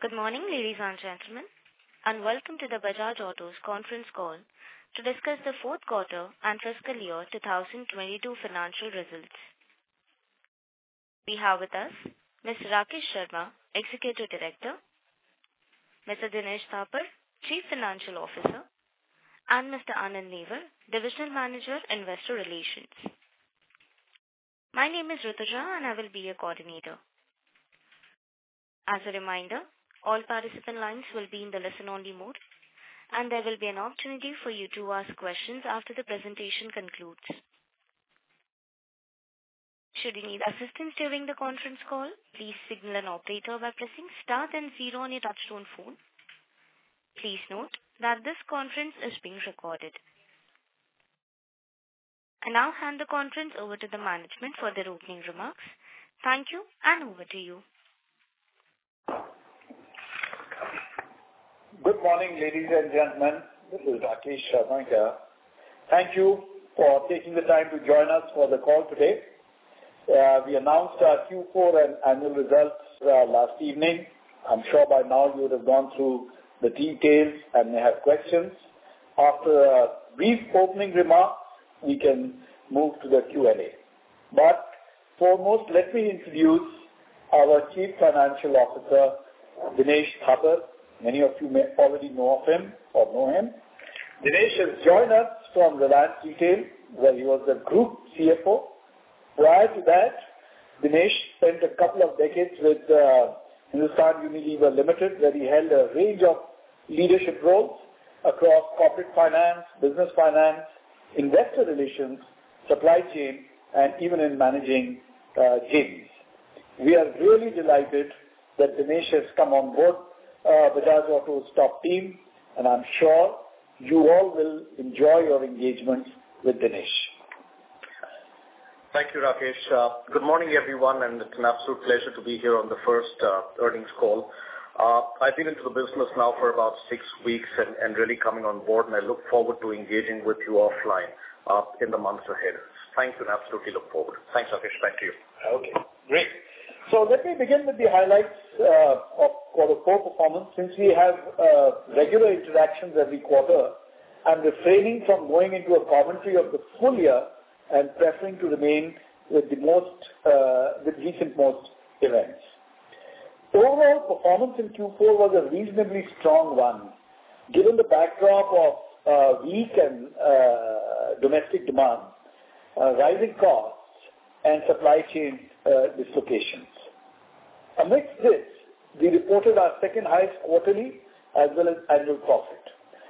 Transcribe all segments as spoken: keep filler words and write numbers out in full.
Good morning, ladies and gentlemen, and welcome to the Bajaj Auto's conference call to discuss the fourth quarter and fiscal year twenty twenty-two financial results. We have with us Mister Rakesh Sharma, Executive Director, Mister Dinesh Thapar, Chief Financial Officer, and Mister Anand Newar, Divisional Manager, Investor Relations. My name is Rutuja and I will be your coordinator. As a reminder, all participant lines will be in the listen-only mode, and there will be an opportunity for you to ask questions after the presentation concludes. Should you need assistance during the conference call, please signal an operator by pressing star then zero on your touchtone phone. Please note that this conference is being recorded. I now hand the conference over to the management for their opening remarks. Thank you, and over to you. Good morning, ladies and gentlemen. This is Rakesh Sharma here. Thank you for taking the time to join us for the call today. Uh, we announced our Q four and annual results uh, last evening. I'm sure by now you would have gone through the details and may have questions. After a brief opening remarks, we can move to the Q and A. But foremost, let me introduce our Chief Financial Officer, Dinesh Thapar. Many of you may already know of him or know him. Dinesh has joined us from Reliance Retail, where he was the Group C F O. Prior to that, Dinesh spent a couple of decades with uh, Hindustan Unilever Limited, where he held a range of leadership roles across corporate finance, business finance, investor relations, supply chain, and even in managing uh, J Vs. We are really delighted that Dinesh has come on board Uh, Bajaj Auto's top team, and I'm sure you all will enjoy your engagement with Dinesh. Thank you, Rakesh. Uh, good morning, everyone, and it's an absolute pleasure to be here on the first uh, earnings call. Uh, I've been into the business now for about six weeks and, and really coming on board, and I look forward to engaging with you offline uh, in the months ahead. Thanks, and absolutely look forward. Thanks, Rakesh. Back to you. Okay, great. So let me begin with the highlights uh, of quarter four performance. Since we have uh, regular interactions every quarter, I'm refraining from going into a commentary of the full year and preferring to remain with the most, uh, with recent most events. Overall performance in Q four was a reasonably strong one, given the backdrop of uh, weak and uh, domestic demand, uh, rising costs, and supply chain uh, dislocations. Amidst this, we reported our second highest quarterly as well as annual profit.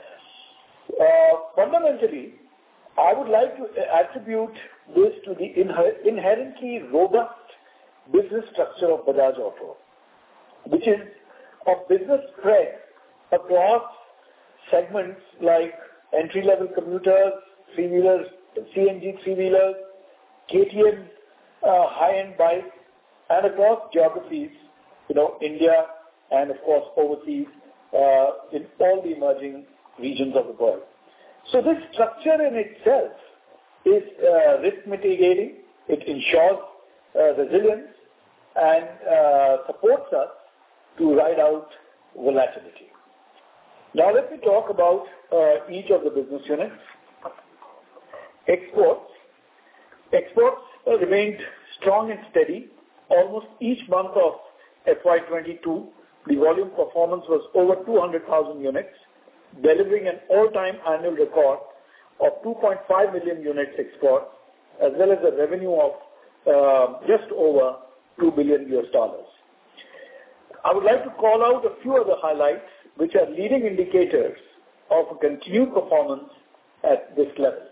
Uh, fundamentally, I would like to attribute this to the inher- inherently robust business structure of Bajaj Auto, which is of business spread across segments like entry-level commuters, three-wheelers, C N G three-wheelers, K T M uh, high-end bikes, and across geographies, you know, India and, of course, overseas uh, in all the emerging regions of the world. So this structure in itself is uh, risk mitigating. It ensures uh, resilience and uh, supports us to ride out volatility. Now let me talk about uh, each of the business units. Exports. Exports uh, remained strong and steady. Almost each month of F Y twenty-two, the volume performance was over two hundred thousand units, delivering an all-time annual record of two point five million units export, as well as a revenue of uh, just over two billion U S dollars. I would like to call out a few other highlights, which are leading indicators of a continued performance at this level.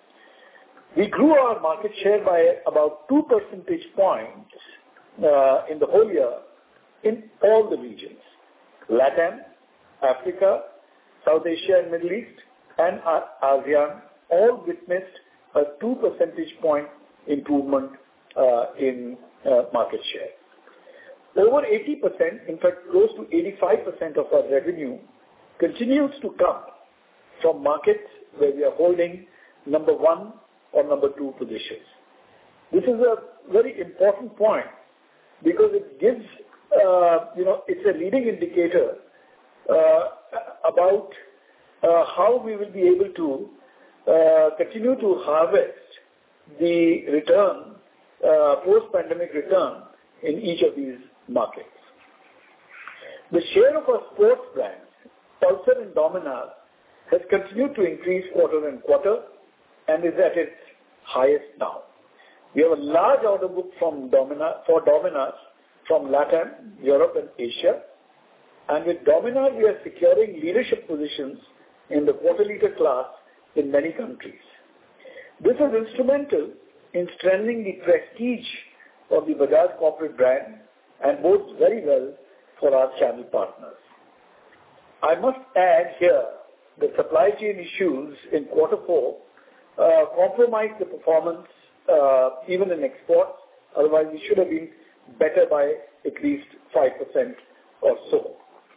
We grew our market share by about two percentage points Uh, in the whole year in all the regions. Latin, Africa, South Asia and Middle East, and ASEAN all witnessed a two percentage point improvement uh, in uh, market share. Over eighty percent, in fact close to eighty-five percent of our revenue continues to come from markets where we are holding number one or number two positions. This is a very important point, because it gives uh, you know, it's a leading indicator uh, about uh, how we will be able to uh, continue to harvest the return, uh, post-pandemic return in each of these markets. The share of our sports brands, Pulsar and Dominar, has continued to increase quarter and quarter and is at its highest now. We have a large order book from Dominar, for Dominar from LATAM, Europe and Asia. And with Dominar, we are securing leadership positions in the quarter liter class in many countries. This is instrumental in strengthening the prestige of the Bajaj corporate brand and bodes very well for our channel partners. I must add here that supply chain issues in quarter four uh, compromised the performance uh, even in exports. Otherwise, we should have been better by at least five percent or so.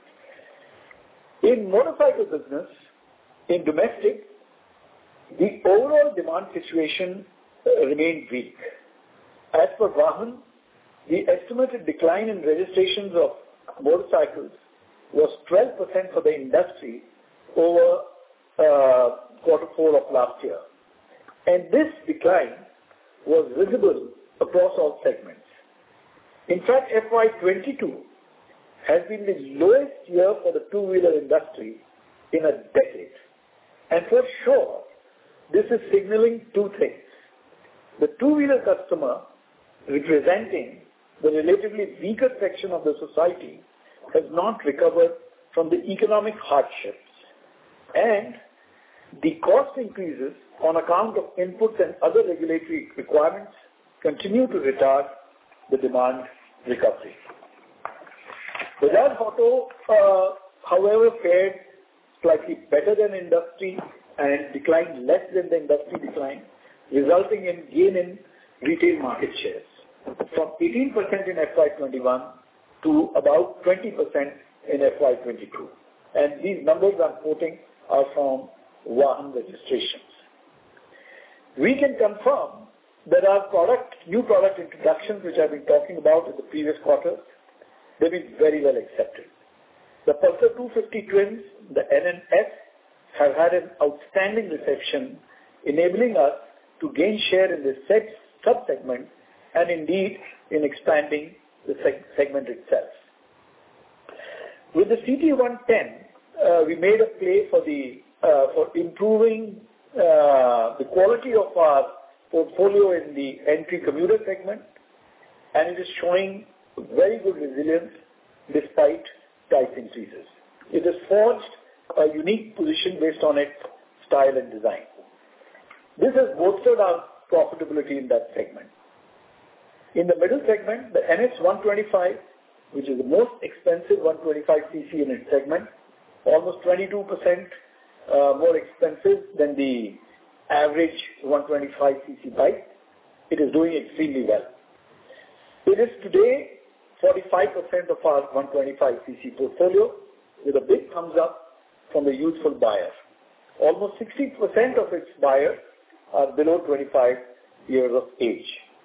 In motorcycle business, in domestic, the overall demand situation uh, remained weak. As per Vahan, the estimated decline in registrations of motorcycles was twelve percent for the industry over uh, quarter four of last year. And this decline was visible across all segments. In fact, F Y twenty-two has been the lowest year for the two-wheeler industry in a decade. And for sure, this is signaling two things. The two-wheeler customer, representing the relatively weaker section of the society, has not recovered from the economic hardships. And the cost increases on account of inputs and other regulatory requirements continue to retard the demand recovery. Bajaj Auto, uh, however, fared slightly better than industry and declined less than the industry decline, resulting in gain in retail market shares from eighteen percent in F Y twenty-one to about twenty percent in F Y twenty-two. And these numbers I'm quoting are from Vahan registrations. We can confirm that our product, new product introductions, which I've been talking about in the previous quarters, they've been very well accepted. The Pulsar two fifty Twins, the N N S, have had an outstanding reception, enabling us to gain share in this sub-segment and indeed in expanding the seg- segment itself. With the C T one ten, uh, we made a play for the uh, for improving uh, the quality of our portfolio in the entry commuter segment, and it is showing very good resilience despite price increases. It has forged a unique position based on its style and design. This has bolstered our profitability in that segment. In the middle segment, the N S one twenty-five, which is the most expensive one twenty-five c c in its segment, almost twenty-two percent uh, more expensive than the average one twenty-five c c bike. It is doing extremely well. It is today forty-five percent of our one twenty-five c c portfolio, with a big thumbs up from the youthful buyer. Almost sixty percent of its buyers are below twenty-five years of age.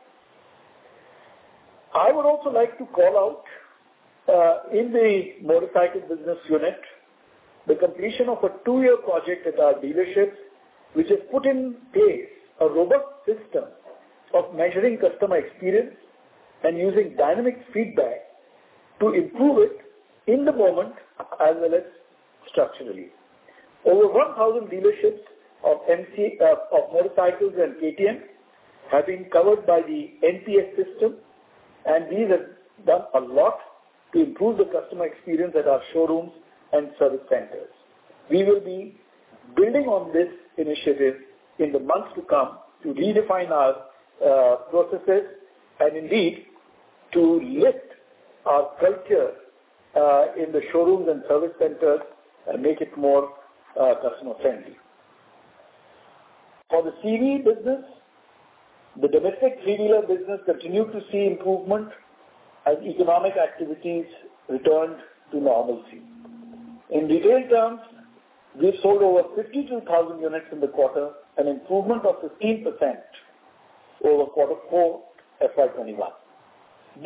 I would also like to call out uh, in the motorcycle business unit the completion of a two-year project at our dealerships, which has put in place a robust system of measuring customer experience and using dynamic feedback to improve it in the moment as well as structurally. Over one thousand dealerships of M C uh, of motorcycles and K T M have been covered by the N P S system, and these have done a lot to improve the customer experience at our showrooms and service centers. We will be building on this initiative in the months to come to redefine our uh, processes and indeed to lift our culture uh, in the showrooms and service centers and make it more uh, customer friendly. For the C V business, the domestic three-wheeler business continued to see improvement as economic activities returned to normalcy. In retail terms, we sold over fifty-two thousand units in the quarter, an improvement of fifteen percent over quarter four F Y twenty-one. This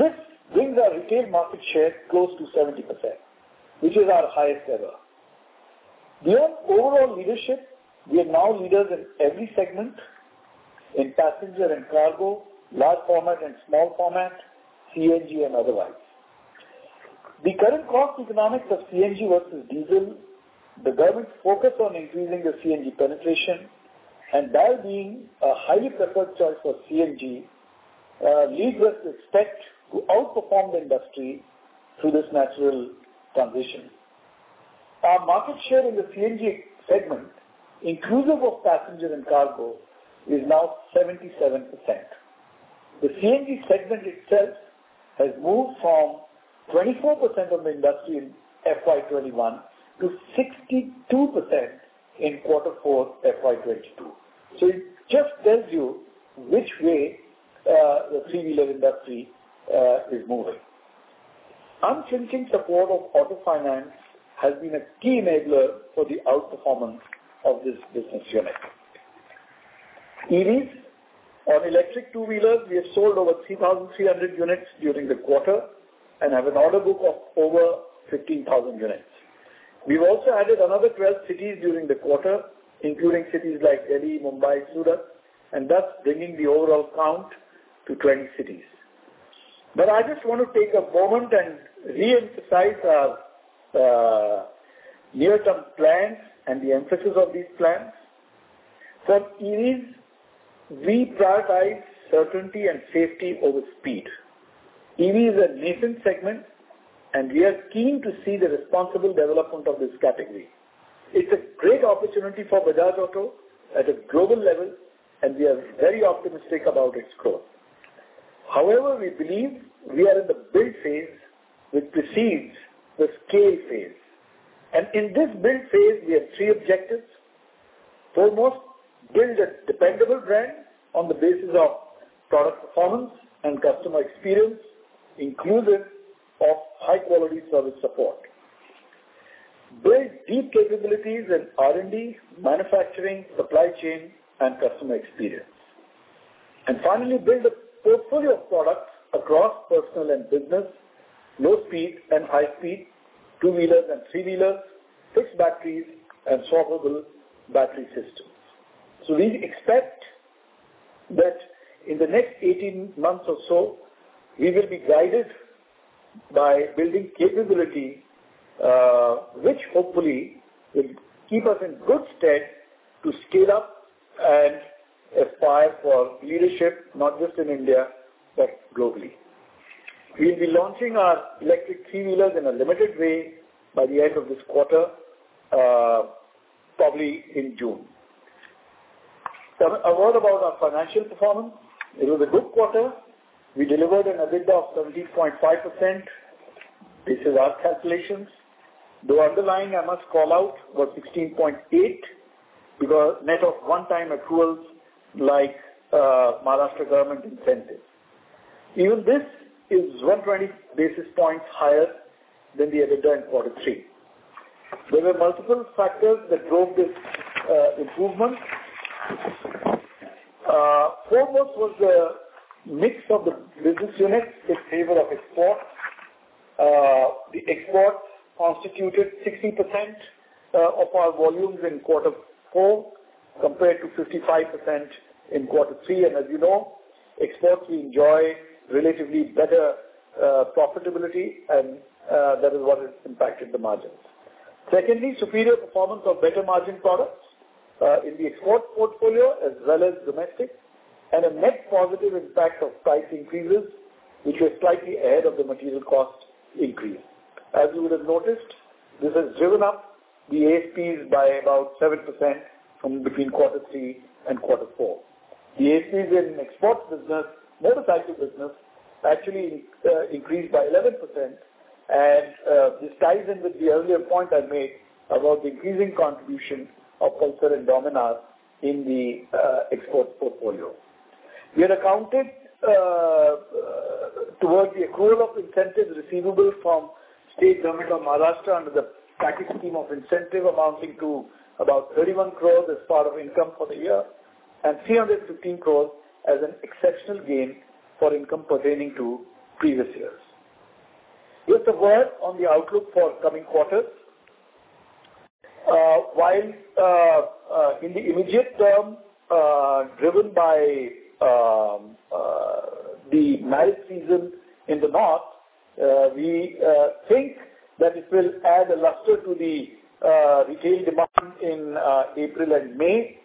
brings our retail market share close to seventy percent, which is our highest ever. Beyond overall leadership, we are now leaders in every segment, in passenger and cargo, large format and small format, C N G and otherwise. The current cost economics of C N G versus diesel, the government's focus on increasing the C N G penetration, and that being a highly preferred choice for C N G, uh, leads us to expect to outperform the industry through this natural transition. Our market share in the C N G segment, inclusive of passenger and cargo, is now seventy-seven percent. The C N G segment itself has moved from twenty-four percent of the industry in F Y twenty-one to sixty-two percent in quarter four F Y twenty-two. So it just tells you which way uh, the three-wheeler industry uh, is moving. Unflinching support of auto finance has been a key enabler for the outperformance of this business unit. E Vs, on electric two-wheelers, we have sold over three thousand three hundred units during the quarter and have an order book of over fifteen thousand units. We've also added another twelve cities during the quarter, including cities like Delhi, Mumbai, Surat, and thus bringing the overall count to twenty cities. But I just want to take a moment and re-emphasize our uh, near-term plans and the emphasis of these plans. For E Vs, we prioritize certainty and safety over speed. E V is a nascent segment, and we are keen to see the responsible development of this category. It's a great opportunity for Bajaj Auto at a global level, and we are very optimistic about its growth. However, we believe we are in the build phase, which precedes the scale phase. And in this build phase, we have three objectives. Foremost, build a dependable brand on the basis of product performance and customer experience, inclusive of high-quality service support. Build deep capabilities in R and D, manufacturing, supply chain, and customer experience. And finally, build a portfolio of products across personal and business, low speed and high speed, two-wheelers and three-wheelers, fixed batteries, and swappable battery systems. So we expect that in the next eighteen months or so, we will be guided by building capability, uh, which hopefully will keep us in good stead to scale up and aspire for leadership, not just in India, but globally. We will be launching our electric three-wheelers in a limited way by the end of this quarter, uh, probably in June. So a word about our financial performance. It was a good quarter. We delivered an EBITDA of seventeen point five percent. This is our calculations. The underlying, I must call out, was sixteen point eight because net of one-time accruals like uh, Maharashtra government incentives. Even this is one hundred twenty basis points higher than the EBITDA in quarter three. There were multiple factors that drove this uh, improvement. Uh, foremost was the mix of the business units in favor of exports. Uh, the exports constituted sixty percent uh, of our volumes in quarter four compared to fifty-five percent in quarter three. And as you know, exports we enjoy relatively better uh, profitability, and uh, that is what has impacted the margins. Secondly, superior performance of better margin products uh, in the export portfolio as well as domestic, and a net positive impact of price increases, which were slightly ahead of the material cost increase. As you would have noticed, this has driven up the A S Ps by about seven percent from between quarter three and quarter four. The A S Ps in exports business, motorcycle business, actually uh, increased by eleven percent, and uh, this ties in with the earlier point I made about the increasing contribution of Pulsar and Dominar in the uh, exports portfolio. We had accounted uh, uh, towards the accrual of incentives receivable from state government of Maharashtra under the package scheme of incentive amounting to about thirty-one crores as part of income for the year, and three hundred fifteen crores as an exceptional gain for income pertaining to previous years. Just a word on the outlook for coming quarters. Uh, while uh, uh, in the immediate term, uh, driven by um, uh, the marriage season in the north, uh, we uh, think that it will add a luster to the uh, retail demand in uh, April and May.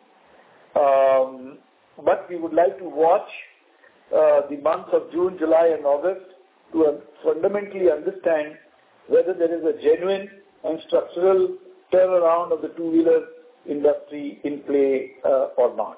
Um, but we would like to watch uh, the months of June, July and August to uh, fundamentally understand whether there is a genuine and structural turnaround of the two-wheeler industry in play uh, or not.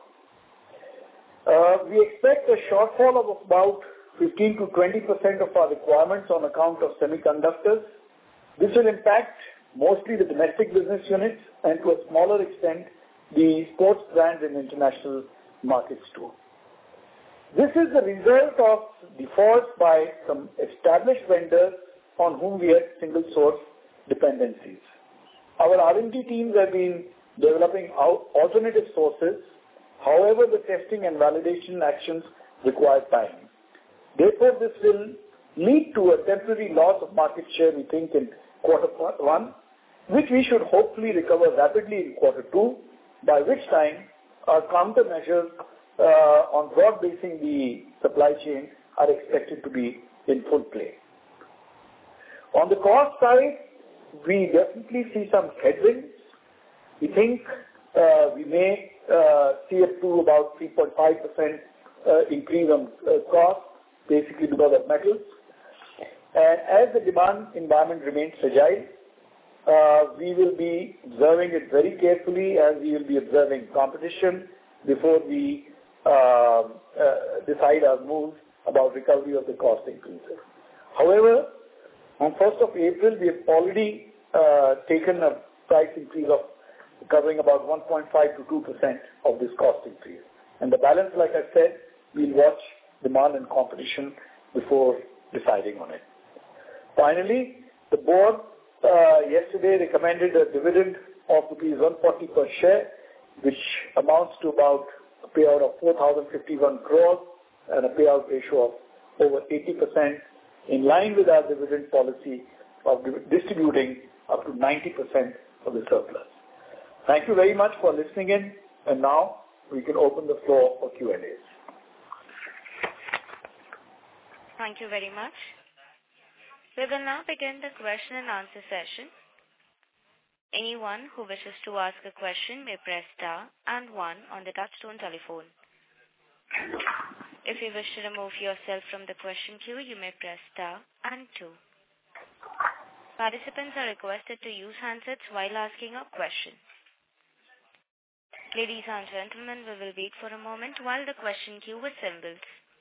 Uh, we expect a shortfall of about fifteen to twenty percent of our requirements on account of semiconductors. This will impact mostly the domestic business units and to a smaller extent the sports brands in international markets too. This is the result of defaults by some established vendors on whom we had single source dependencies. Our R and D teams have been developing alternative sources. However, the testing and validation actions require time. Therefore, this will lead to a temporary loss of market share, we think, in quarter one, which we should hopefully recover rapidly in quarter two, by which time our countermeasures uh, on broad-basing the supply chain are expected to be in full play. On the cost side, we definitely see some headwinds. We think uh, we may uh, see up to about three point five percent uh, increase on uh, cost, basically because of metals. And as the demand environment remains fragile, uh, we will be observing it very carefully as we will be observing competition before we uh, uh, decide our moves about recovery of the cost increases. However, on first of April, we have already uh, taken a price increase of covering about one point five to two percent of this cost increase. And the balance, like I said, we'll watch demand and competition before deciding on it. Finally, the board uh, yesterday recommended a dividend of rupees one forty per share, which amounts to about a payout of four thousand fifty-one crores and a payout ratio of over eighty percent, in line with our dividend policy of distributing up to ninety percent of the surplus. Thank you very much for listening in, and now we can open the floor for Q and A's. Thank you very much. We will now begin the question and answer session. Anyone who wishes to ask a question may press star and one on the touchtone telephone. If you wish to remove yourself from the question queue, you may press star and two. Participants are requested to use handsets while asking a question. Ladies and gentlemen, we will wait for a moment while the question queue assembles.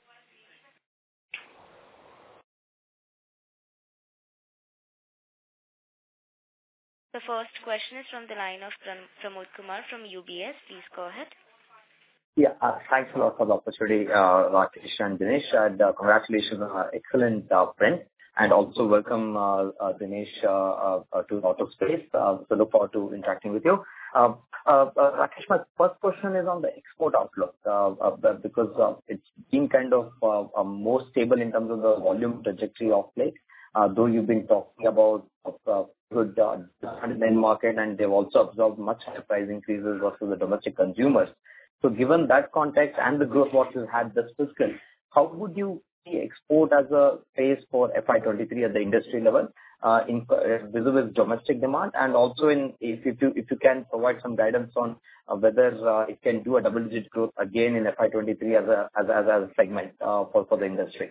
The first question is from the line of Pramod Kumar from U B S. Please go ahead. Yeah, uh, thanks a lot for the opportunity, uh, Rakesh and Dinesh, and uh, congratulations on an excellent uh, print, and also welcome uh, uh, Dinesh uh, uh, to Auto Space. Uh, so look forward to interacting with you. Uh, uh, uh, Rakesh, my first question is on the export outlook, uh, uh, because uh, it's been kind of uh, uh, more stable in terms of the volume trajectory of late, uh, though you've been talking about uh, good uh, end market, and they've also absorbed much higher price increases versus the domestic consumers. So given that context and the growth what you had this fiscal, how would you see export as a phase for F Y twenty-three at the industry level, uh, in uh, vis-a-vis domestic demand, and also in if, if you if you can provide some guidance on uh, whether uh, it can do a double-digit growth again in F Y twenty-three as a as a, as a segment uh, for for the industry.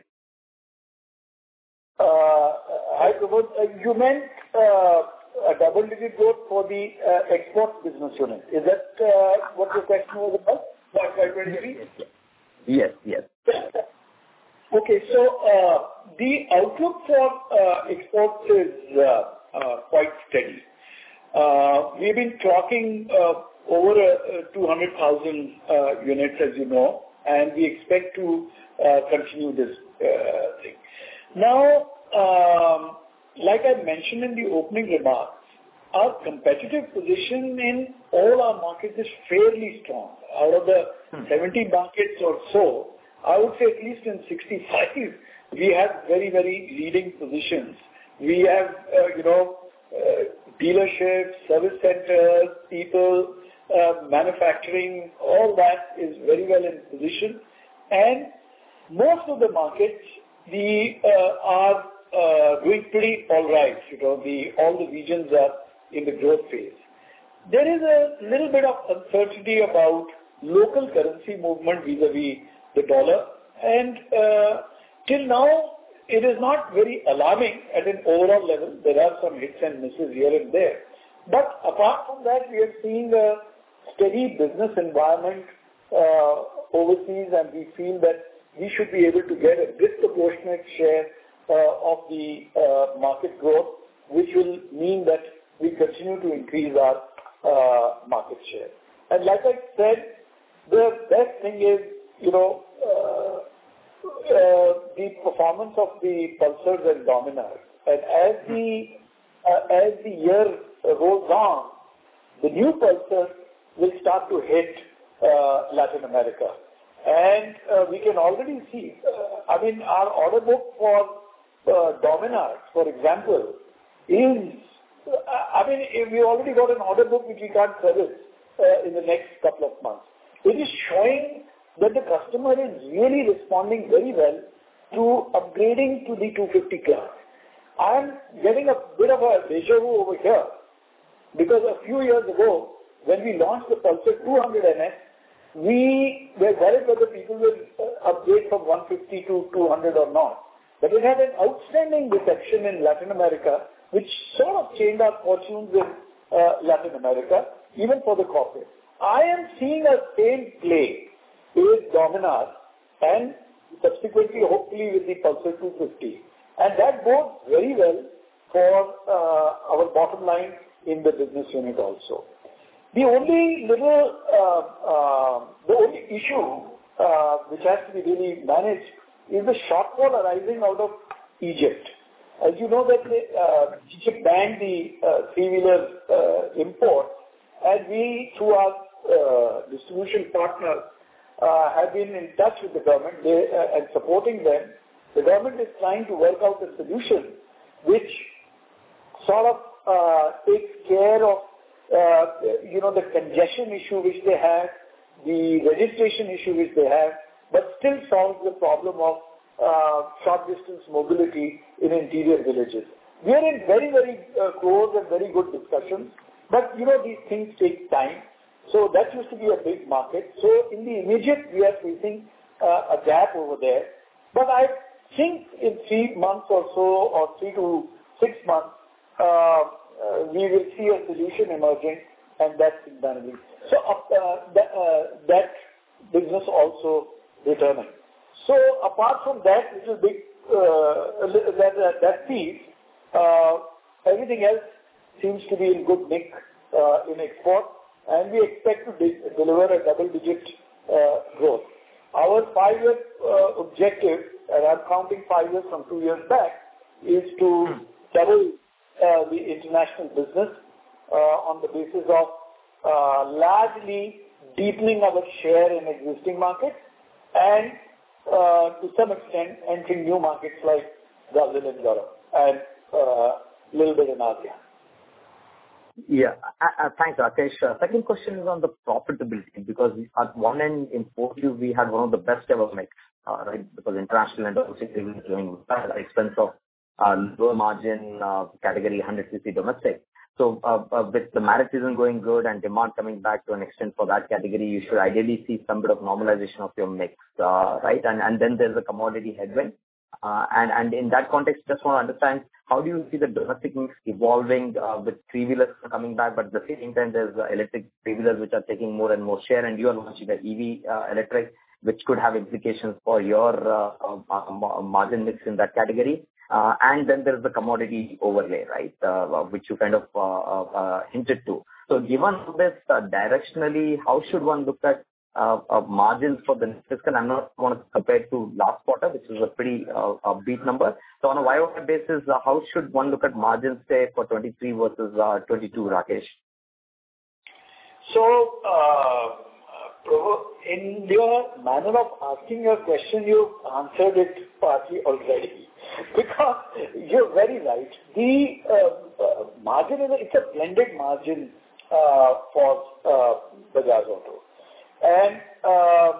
Uh, I Pramod, uh, you meant uh, a double-digit growth for the uh, export business unit. Is that uh, what your question was about? F Y twenty-three? Yes, yes. Okay, so uh, the outlook for uh, exports is uh, uh, quite steady. Uh, we've been clocking uh, over uh, two hundred thousand uh, units, as you know, and we expect to uh, continue this uh, thing. Now, um, like I mentioned in the opening remarks, our competitive position in all our markets is fairly strong. Out of the hmm. seventy markets or so, I would say at least in sixty-five, we have very, very leading positions We have, uh, you know, uh, dealerships, service centers, people, uh, manufacturing, all that is very well in position. And most of the markets, the, uh, are uh, doing pretty all right. You know, the, all the regions are in the growth phase. There is a little bit of uncertainty about local currency movement vis-a-vis the dollar. And uh, till now, it is not very alarming at an overall level. There are some hits and misses here and there. But apart from that, we are seeing a steady business environment uh, overseas, and we feel that we should be able to get a disproportionate share uh, of the uh, market growth, which will mean that we continue to increase our uh, market share. And like I said, the best thing is, you know, uh, uh, the performance of the Pulsars and Dominars. And as the uh, as the year rolls on, the new Pulsar will start to hit uh, Latin America. And uh, we can already see, uh, I mean, our order book for uh, Dominars, for example, is, uh, I mean, we already got an order book which we can't service uh, in the next couple of months. It is showing that the customer is really responding very well to upgrading to the two fifty class. I am getting a bit of a deja vu over here, because a few years ago, when we launched the Pulsar two hundred N S, we were worried whether people will uh, upgrade from one fifty to two hundred or not. But it had an outstanding reception in Latin America, which sort of changed our fortunes in uh, Latin America, even for the corporate. I am seeing a same play with Dominar and subsequently, hopefully, with the Pulsar two fifty. And that bodes very well for uh, our bottom line in the business unit also. The only little, uh, uh, the only issue uh, which has to be really managed is the shortfall arising out of Egypt. As you know that they, uh, Egypt banned the uh, three-wheeler uh, import, and we, through our uh, distribution partners, uh, have been in touch with the government they, uh, and supporting them. The government is trying to work out a solution which sort of uh, takes care of uh, you know, the congestion issue which they have, the registration issue which they have, but still solves the problem of uh, short distance mobility in interior villages. We are in very, very uh, close and very good discussions, but you know, these things take time. So that used to be a big market. So in the immediate, we are facing uh, a gap over there. But I think in three months or so, or three to six months, uh, uh, we will see a solution emerging, and that's in So uh, that, uh, that business also returning. So apart from that little big uh, that uh, that piece, uh, everything else seems to be in good nick uh, in export, and we expect to de- deliver a double-digit uh, growth. Our five-year uh, objective, and I'm counting five years from two years back, is to double uh, the international business uh, on the basis of uh, largely deepening our share in existing markets and uh, to some extent entering new markets like Brazil and Europe and a uh, little bit in Asia. Yeah. Uh, uh, thanks, Rakesh. Uh, second question is on the profitability, because at one end in four Q we had one of the best ever mix, uh, right? Because international and domestic is doing at the expense of uh, lower margin uh, category one hundred C C domestic. So uh, uh, with the marriage season going good and demand coming back to an extent for that category, you should ideally see some bit of normalization of your mix, uh, right? And and then there's a commodity headwind. Uh, and, and in that context, just want to understand, how do you see the domestic mix evolving uh, with three-wheelers coming back, but at the same time there's uh, electric three-wheelers which are taking more and more share, and you are launching the E V uh, electric, which could have implications for your uh, uh, margin mix in that category. Uh, and then there's the commodity overlay, right, uh, which you kind of uh, uh, hinted to. So given this uh, directionally, how should one look at uh, uh, margins for the next fiscal? I'm not going to compare it to last quarter, which is a pretty uh, upbeat number. So on a Y O Y basis, uh, how should one look at margins, say, for twenty-three versus uh, twenty-two, Rakesh? So, uh, in your manner of asking your question, you've answered it partly already. Because you're very right. The uh, uh, margin is a, it's a blended margin uh, for uh, Bajaj Auto. And uh,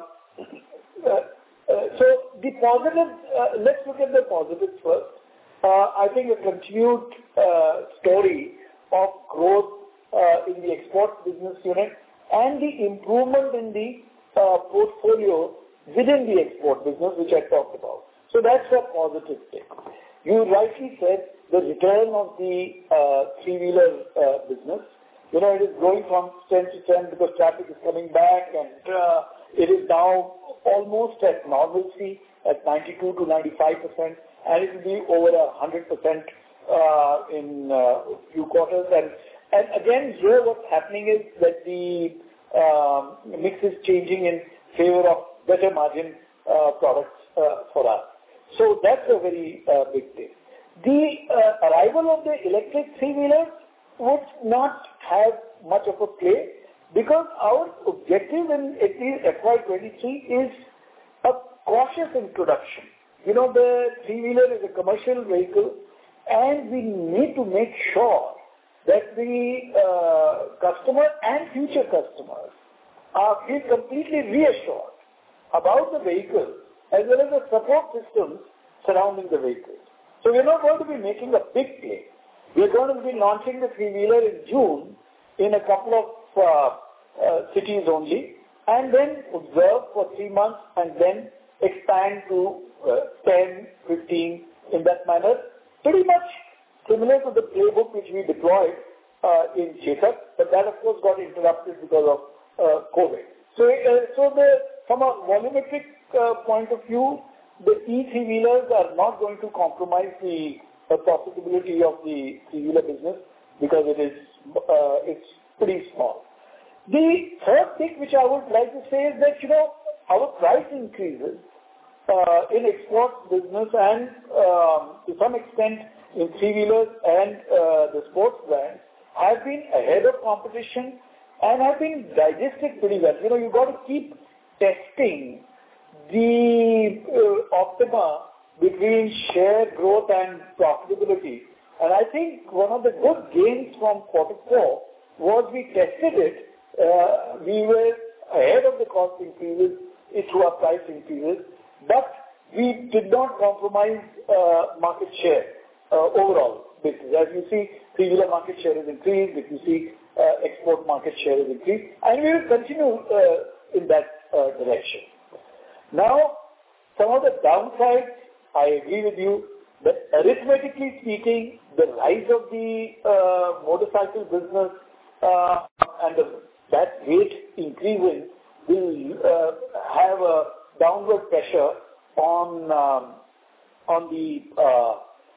uh, uh, so the positive, uh, let's look at the positives first. Uh, I think a continued uh, story of growth uh, in the export business unit and the improvement in the uh, portfolio within the export business, which I talked about. So that's a positive thing. You rightly said the return of the uh, three-wheeler uh, business. You know, it is growing from strength to strength because traffic is coming back, and uh, it is now almost at normalcy at ninety-two to ninety-five percent, and it will be over one hundred percent uh, in a uh, few quarters. And, and again, here what's happening is that the um, mix is changing in favor of better margin uh, products uh, for us. So that's a very uh, big thing. The uh, arrival of the electric three-wheelers would not have much of a play because our objective in at least F Y twenty-three is a cautious introduction. You know, the three-wheeler is a commercial vehicle, and we need to make sure that the uh, customer and future customers are feel completely reassured about the vehicle as well as the support systems surrounding the vehicle. So we're not going to be making a big play. We're going to be launching the three-wheeler in June in a couple of uh, uh, cities only, and then observe for three months and then expand to uh, ten, fifteen in that manner. Pretty much similar to the playbook which we deployed uh, in Chetak, but that of course got interrupted because of uh, COVID. So, uh, so the, from a volumetric uh, point of view, the E three-wheelers are not going to compromise the uh, profitability of the three-wheeler business because it is uh, it's pretty small. The third thing which I would like to say is that, you know, our price increases uh, in export business and um, to some extent in three-wheelers and uh, the sports brands have been ahead of competition and have been digested pretty well. You know, you've got to keep testing the uh, optima between share growth and profitability. And I think one of the good gains from quarter four was we tested it. Uh, we were ahead of the cost increases through our price increases, but we did not compromise uh, market share uh, overall basis. As you see, three-wheeler market share has increased. If you see, uh, export market share has increased. And we will continue uh, in that uh, direction. Now, some of the downsides, I agree with you, that arithmetically speaking, the rise of the uh, motorcycle business uh, and the, that rate increasing will uh, have a downward pressure on um, on the uh,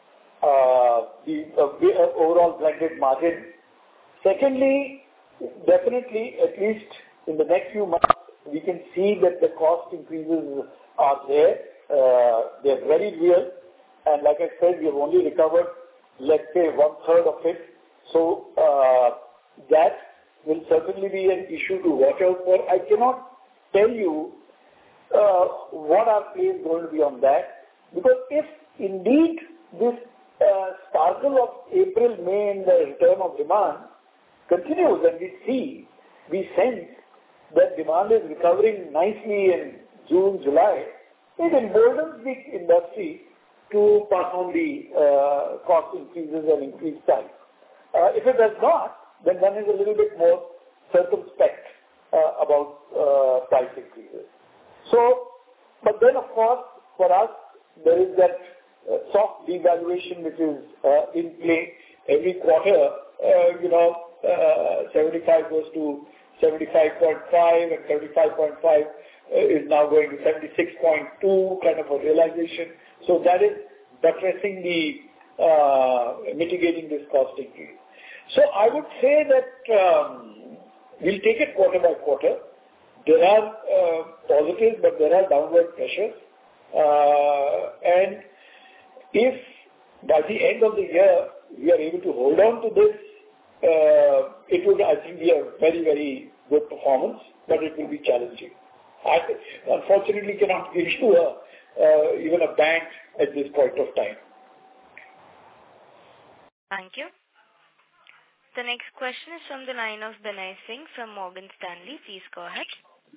uh, the uh, overall blended margin. Secondly, definitely, at least in the next few months, we can see that the cost increases are there. Uh, they're very real. And like I said, we have only recovered, let's say, one-third of it. So uh, that will certainly be an issue to watch out for. I cannot tell you uh, what our play is going to be on that. Because if indeed this uh, sparkle of April, May in the return of demand continues and we see, we sense that demand is recovering nicely in June, July, it emboldens the industry to pass on the uh, cost increases and increased price. Uh, if it does not, then one is a little bit more circumspect uh, about uh, price increases. So, but then of course, for us, there is that uh, soft devaluation which is uh, in play every quarter. Uh, you know, uh, seventy-five goes to seventy-five point five and seventy-five point five uh, is now going to seventy-six point two, kind of a realization. So that is buttressing the, uh, mitigating this cost increase. So I would say that um, we'll take it quarter by quarter. There are uh, positives, but there are downward pressures. Uh, and if by the end of the year we are able to hold on to this, uh, it would, I think, be a very, very good performance, but it will be challenging. I unfortunately cannot give you a, uh, even a band at this point of time. Thank you. The next question is from the line of Binay Singh from Morgan Stanley. Please go ahead.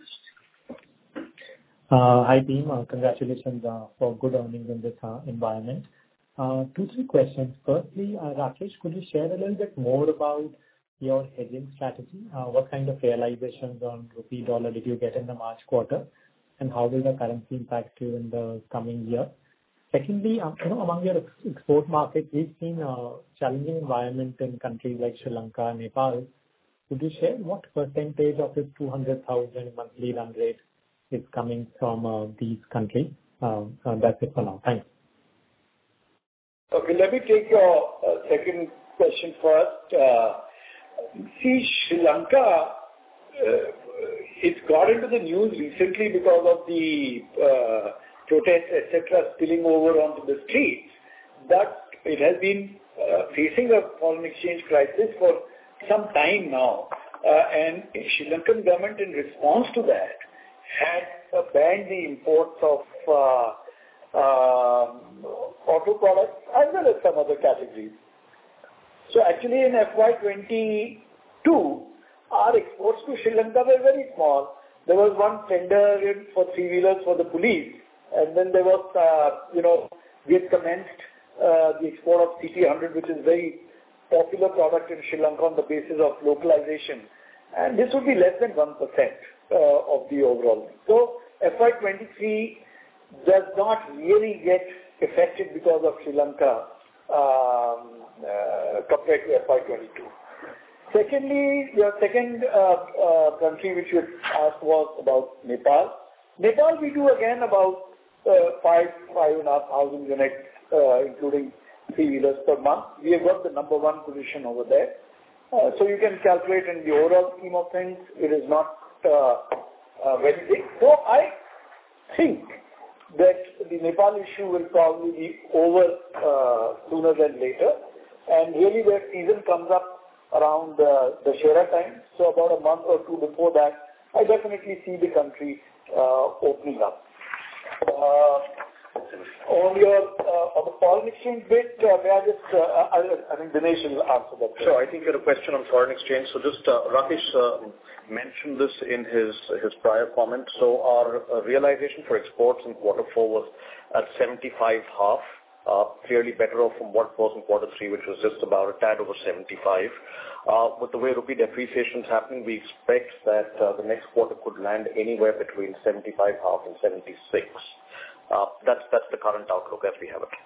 Uh, hi team, uh, congratulations uh, for good earnings in this uh, environment. Uh, two, three questions. Firstly, uh, Rakesh, could you share a little bit more about your hedging strategy? Uh, what kind of realizations on rupee dollar did you get in the March quarter? And how will the currency impact you in the coming year? Secondly, um, you know, among your export markets, we've seen a challenging environment in countries like Sri Lanka, Nepal. Could you share what percentage of this two hundred thousand monthly run rate is coming from uh, these countries? Uh, uh, that's it for now. Thanks. Okay, let me take your uh, second question first. Uh, see, Sri Lanka, uh, it's got into the news recently because of the uh, protests, et cetera, spilling over onto the streets. But it has been uh, facing a foreign exchange crisis for some time now. Uh, and the Sri Lankan government, in response to that, had uh, banned the imports of uh, uh, auto products as well as some other categories. So actually in F Y twenty-two, our exports to Sri Lanka were very small. There was one tender in for three-wheelers for the police, and then there was, uh, you know, we had commenced uh, the export of C T one hundred, which is very popular product in Sri Lanka on the basis of localization. And this would be less than one percent uh, of the overall. So F Y twenty-three does not really get affected because of Sri Lanka um, uh, compared to F Y twenty-two. Secondly, your second uh, uh, country which you asked was about Nepal. Nepal we do again about uh, five, five and a half thousand units, uh, including three-wheelers per month. We have got the number one position over there. Uh, so you can calculate in the overall scheme of things, it is not uh, uh, very big. So I think that the Nepal issue will probably be over uh, sooner than later. And really their season comes up around uh, the Shera time. So about a month or two before that, I definitely see the country uh, opening up. Uh, on your uh, on the foreign exchange bit, uh, may I just, uh, I, I think Dinesh will answer that. Sure, I think you had a question on foreign exchange. So just uh, Rakesh uh, mentioned this in his his prior comment. So our uh, realization for exports in quarter four was at seventy-five half, uh, clearly better off from what was in quarter three, which was just about a tad over seventy-five. Uh, with the way rupee depreciation is happening, we expect that uh, the next quarter could land anywhere between seventy-five half and seventy-six. Uh, that's that's the current outlook as we have it.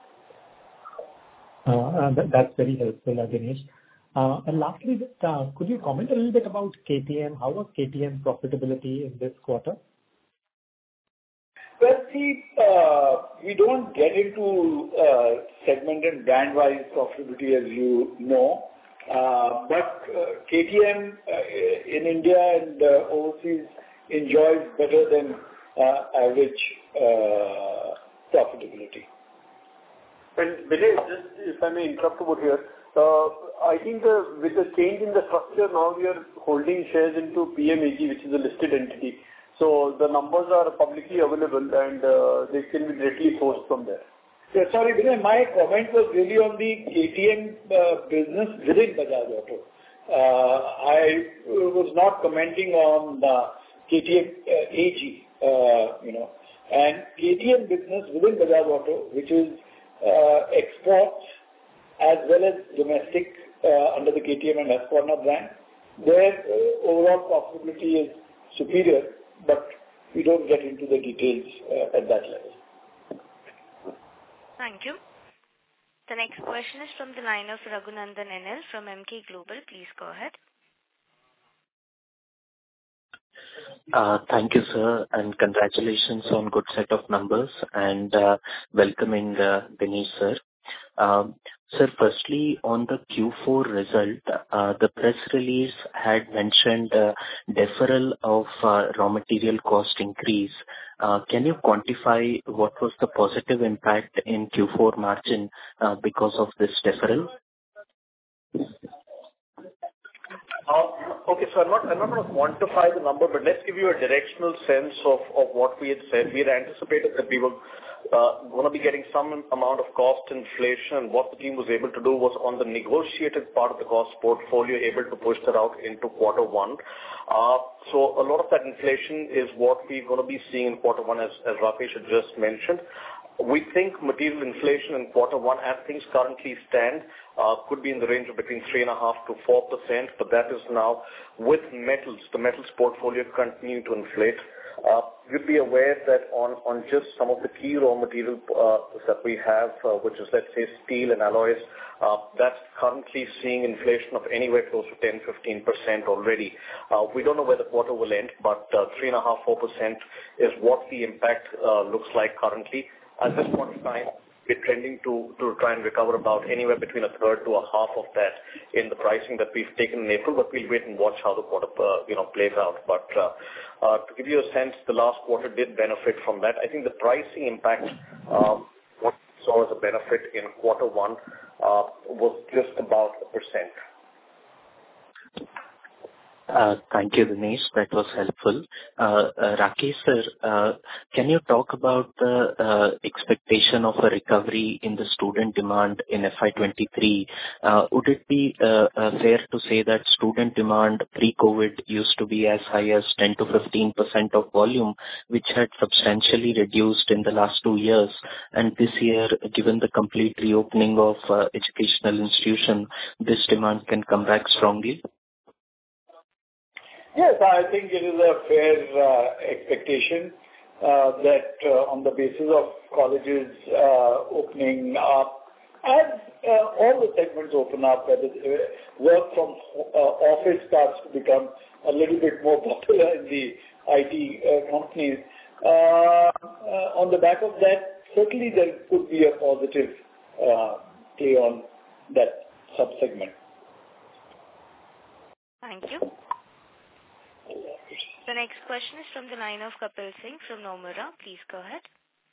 Uh, that, that's very helpful, uh, Dinesh. Uh, and lastly, just, uh, could you comment a little bit about K T M? How was K T M profitability in this quarter? Well, see, uh, we don't get into uh, segment and brand-wise profitability, as you know. Uh, but uh, K T M uh, in India and uh, overseas enjoys better than uh, average uh, profitability. And Vinay, just if I may interrupt over here, uh, I think uh, with the change in the structure, now we are holding shares into P M A G, which is a listed entity. So the numbers are publicly available and uh, they can be directly sourced from there. Yeah, sorry, Vinay, my comment was really on the K T M uh, business within Bajaj Auto. Uh, I was not commenting on uh, K T M uh, A G, uh, you know, and K T M business within Bajaj Auto, which is uh, exports as well as domestic uh, under the K T M and Husqvarna brand. Their uh, overall profitability is superior, but we don't get into the details uh, at that level. Thank you. The next question is from the line of Raghunandan N L from Emkay Global. Please go ahead. Uh, thank you, sir, and congratulations on good set of numbers and uh, welcoming uh, Dinesh, sir. Um, Sir, firstly, on the Q four result, uh, the press release had mentioned uh, deferral of uh, raw material cost increase. Uh, Can you quantify what was the positive impact in Q four margin uh, because of this deferral? Uh, Okay, so I'm not, I'm not going to quantify the number, but let's give you a directional sense of, of what we had said. We had anticipated that we were uh, going to be getting some amount of cost inflation, and what the team was able to do was on the negotiated part of the cost portfolio, able to push that out into quarter one. Uh, so a lot of that inflation is what we're going to be seeing in quarter one, as, as Rakesh had just mentioned. We think material inflation in quarter one, as things currently stand, uh, could be in the range of between three point five to four percent, but that is now with metals, the metals portfolio continuing to inflate. Uh, you'd be aware that on, on just some of the key raw material uh, that we have, uh, which is, let's say, steel and alloys, uh, that's currently seeing inflation of anywhere close to ten to fifteen percent already. Uh, we don't know where the quarter will end, but uh, three point five to four percent is what the impact uh, looks like currently. At this point in time, we're trending to, to try and recover about anywhere between a third to a half of that in the pricing that we've taken in April, but we'll wait and watch how the quarter uh, you know, plays out. But uh, uh, to give you a sense, the last quarter did benefit from that. I think the pricing impact, um, what we saw as a benefit in quarter one, uh, was just about a percent. Uh, Thank you, Dinesh. That was helpful. Uh, uh, Rakesh, sir, uh, can you talk about the uh, expectation of a recovery in the student demand in F Y twenty-three? Uh, Would it be uh, uh, fair to say that student demand pre-COVID used to be as high as ten to fifteen percent of volume, which had substantially reduced in the last two years, and this year, given the complete reopening of uh, educational institution, this demand can come back strongly? Yes, I think it is a fair uh, expectation uh, that uh, on the basis of colleges uh, opening up, as uh, all the segments open up, whether uh, work from uh, office starts to become a little bit more popular in the I T uh, companies, uh, uh, on the back of that, certainly there could be a positive uh, play on that sub-segment. Thank you. The next question is from the line of Kapil Singh from Nomura. Please go ahead.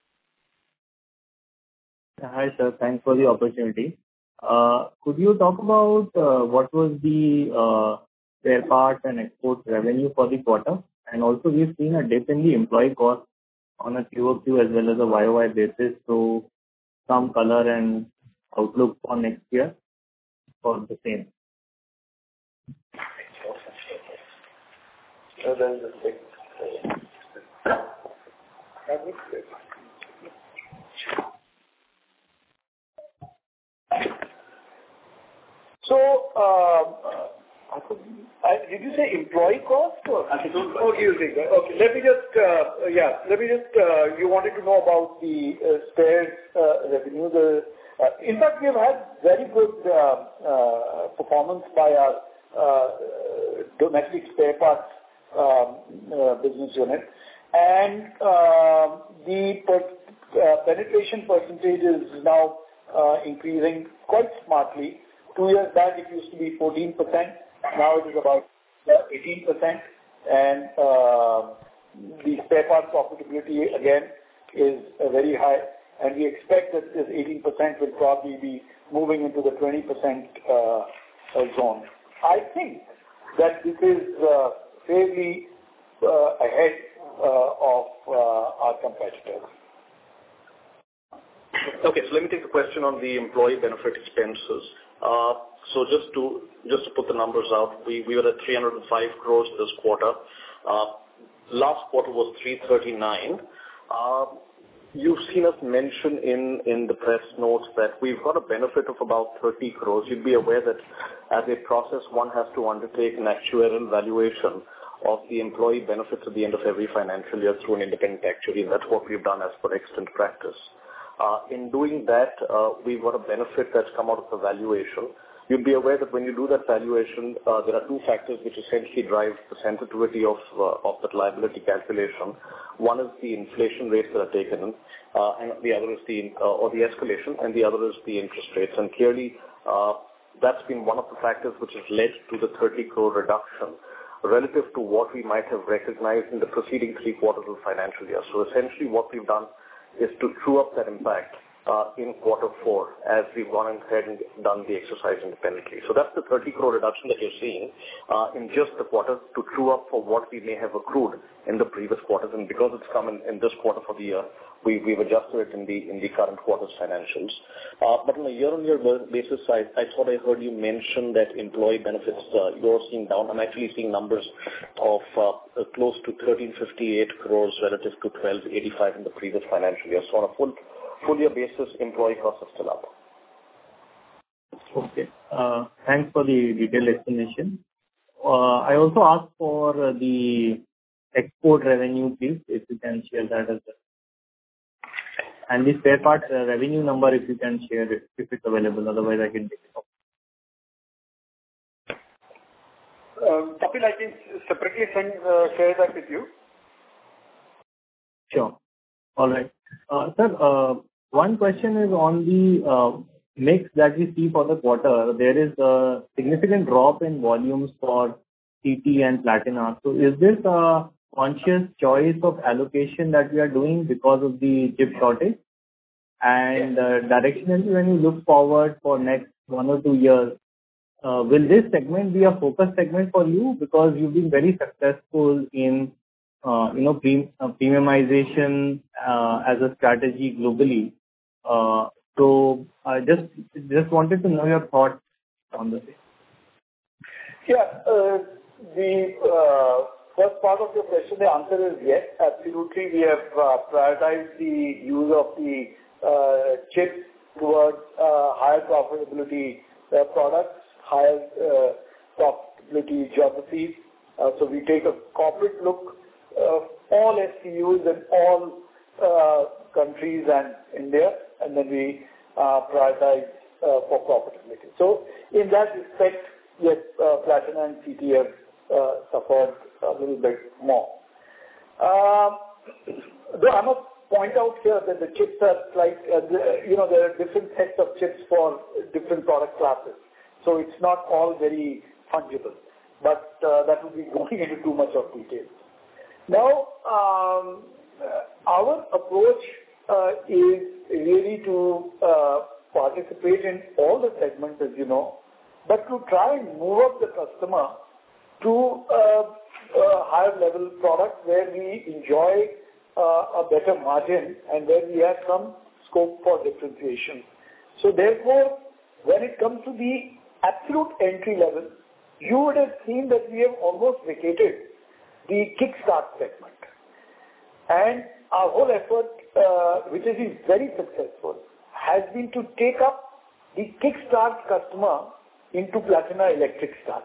Hi, sir. Thanks for the opportunity. Uh, Could you talk about uh, what was the uh, spare parts and export revenue for the quarter? And also, we've seen a dip in the employee cost on a Q O Q as well as a Y O Y basis. So some color and outlook for next year for the same. So then the six. So, uh, I, did you say employee cost or? Oh, using that. Okay, let me just, uh, yeah, let me just, uh, you wanted to know about the uh, spares uh, revenue. The, uh, in fact, we have had very good uh, uh, performance by our uh, domestic spare parts Um, uh, business unit, and uh, the per, uh, penetration percentage is now uh, increasing quite smartly. Two years back it used to be fourteen percent, now it is about eighteen percent, and uh, the spare part profitability again is uh, very high, and we expect that this eighteen percent will probably be moving into the twenty percent uh, zone. I think that this is uh, fairly uh, ahead uh, of uh, our competitors. Okay, so let me take the question on the employee benefit expenses. Uh, so just to just to put the numbers out, we, we were at three hundred five crores this quarter. Uh, last quarter was three thirty-nine. Uh, You've seen us mention in, in the press notes that we've got a benefit of about thirty crores. You'd be aware that as a process, one has to undertake an actuarial valuation of the employee benefits at the end of every financial year through an independent actuary, and that's what we've done as per extant practice. Uh, in doing that, uh, we've got a benefit that's come out of the valuation. You'd be aware that when you do that valuation, uh, there are two factors which essentially drive the sensitivity of uh, of that liability calculation. One is the inflation rates that are taken in, uh, and the other is the uh, or the escalation, and the other is the interest rates. And clearly, uh, that's been one of the factors which has led to the thirty crore reduction relative to what we might have recognized in the preceding three quarters of the financial year. So essentially, what we've done is to true up that impact uh, in quarter four as we've gone ahead and done the exercise independently. So that's the thirty crore reduction that you're seeing uh, in just the quarter to true up for what we may have accrued in the previous quarters. And because it's come in, in this quarter for the year, we, we've adjusted it in the in the current quarter's financials. Uh, but on a year-on-year basis, I, I thought I heard you mention that employee benefits uh, you're seeing down. I'm actually seeing numbers of uh, close to thirteen fifty-eight crores relative to twelve eighty-five in the previous financial year. So on a full full year basis, employee costs are still up. Okay. Uh, Thanks for the detailed explanation. Uh, I also asked for uh, the export revenue, please, if you can share that as well. And the spare part uh, revenue number, if you can share it, if it's available. Otherwise, I can take it off. Um, Kapil, I can separately send, uh, share that with you. Sure. All right. Uh, Sir, uh, one question is on the uh, mix that we see for the quarter. There is a significant drop in volumes for C T and Platina. So is this a conscious choice of allocation that we are doing because of the chip shortage? And uh, directionally, when you look forward for next one or two years, uh, will this segment be a focus segment for you? Because you've been very successful in Uh, you know, pre- uh, premiumization uh, as a strategy globally. Uh, so I just just wanted to know your thoughts on the same. Yeah, uh, the uh, first part of your question, the answer is yes, absolutely. We have uh, prioritized the use of the uh, chips towards uh, higher profitability uh, products, higher uh, profitability geographies. Uh, so we take a corporate look. Uh, all S K Us in all uh, countries and India, and then we uh, prioritize uh, for profitability. So in that respect, yes, uh, Platina and C T have uh, suffered a little bit more. Um, though I must point out here that the chips are like, uh, the, you know, there are different sets of chips for different product classes. So it's not all very fungible, but uh, that would be going into too much of detail. Now, um, our approach uh, is really to uh, participate in all the segments, as you know, but to try and move up the customer to uh, a higher level product where we enjoy uh, a better margin and where we have some scope for differentiation. So therefore, when it comes to the absolute entry level, you would have seen that we have almost vacated the kickstart segment. And our whole effort, uh, which has been very successful, has been to take up the kickstart customer into Platina Electric Start.